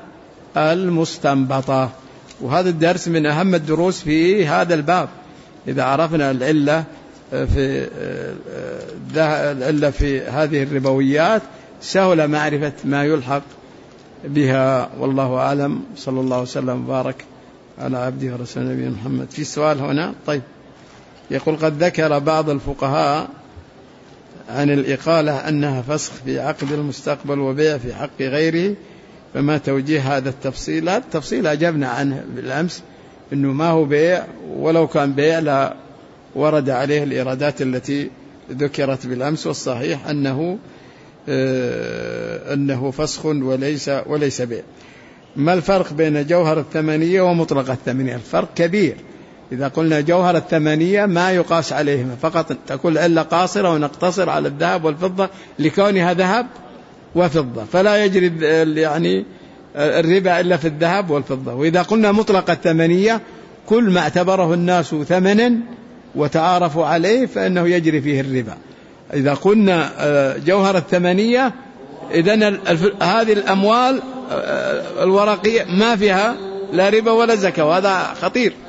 المستنبطة. وهذا الدرس من أهم الدروس في هذا الباب، إذا عرفنا العلة في العلة في هذه الربويات سهل معرفة ما يلحق بها. والله أعلم، صلى الله وسلم وبارك على عبده ورسوله نبينا محمد. في سؤال هنا؟ طيب، يقول قد ذكر بعض الفقهاء عن الإقالة أنها فسخ في عقد المستقبل وبيع في حق غيره، فما توجيه هذا التفصيل؟ هذا التفصيل أجبنا عنه بالأمس إنه ما هو بيع، ولو كان بيع لا ورد عليه الإرادات التي ذكرت بالأمس، والصحيح أنه أنه فسخ وليس وليس بيع. ما الفرق بين جوهر الثمنية ومطلق الثمنية؟ الفرق كبير. إذا قلنا جوهر الثمانية ما يقاس عليهما، فقط تكون العلة قاصرة ونقتصر على الذهب والفضة لكونها ذهب وفضة، فلا يجري يعني الربا إلا في الذهب والفضة. وإذا قلنا مطلق الثمانية كل ما اعتبره الناس ثمنا وتعارفوا عليه فإنه يجري فيه الربا. إذا قلنا جوهر الثمانية إذن هذه الأموال الورقية ما فيها لا ربا ولا زكاة، وهذا خطير.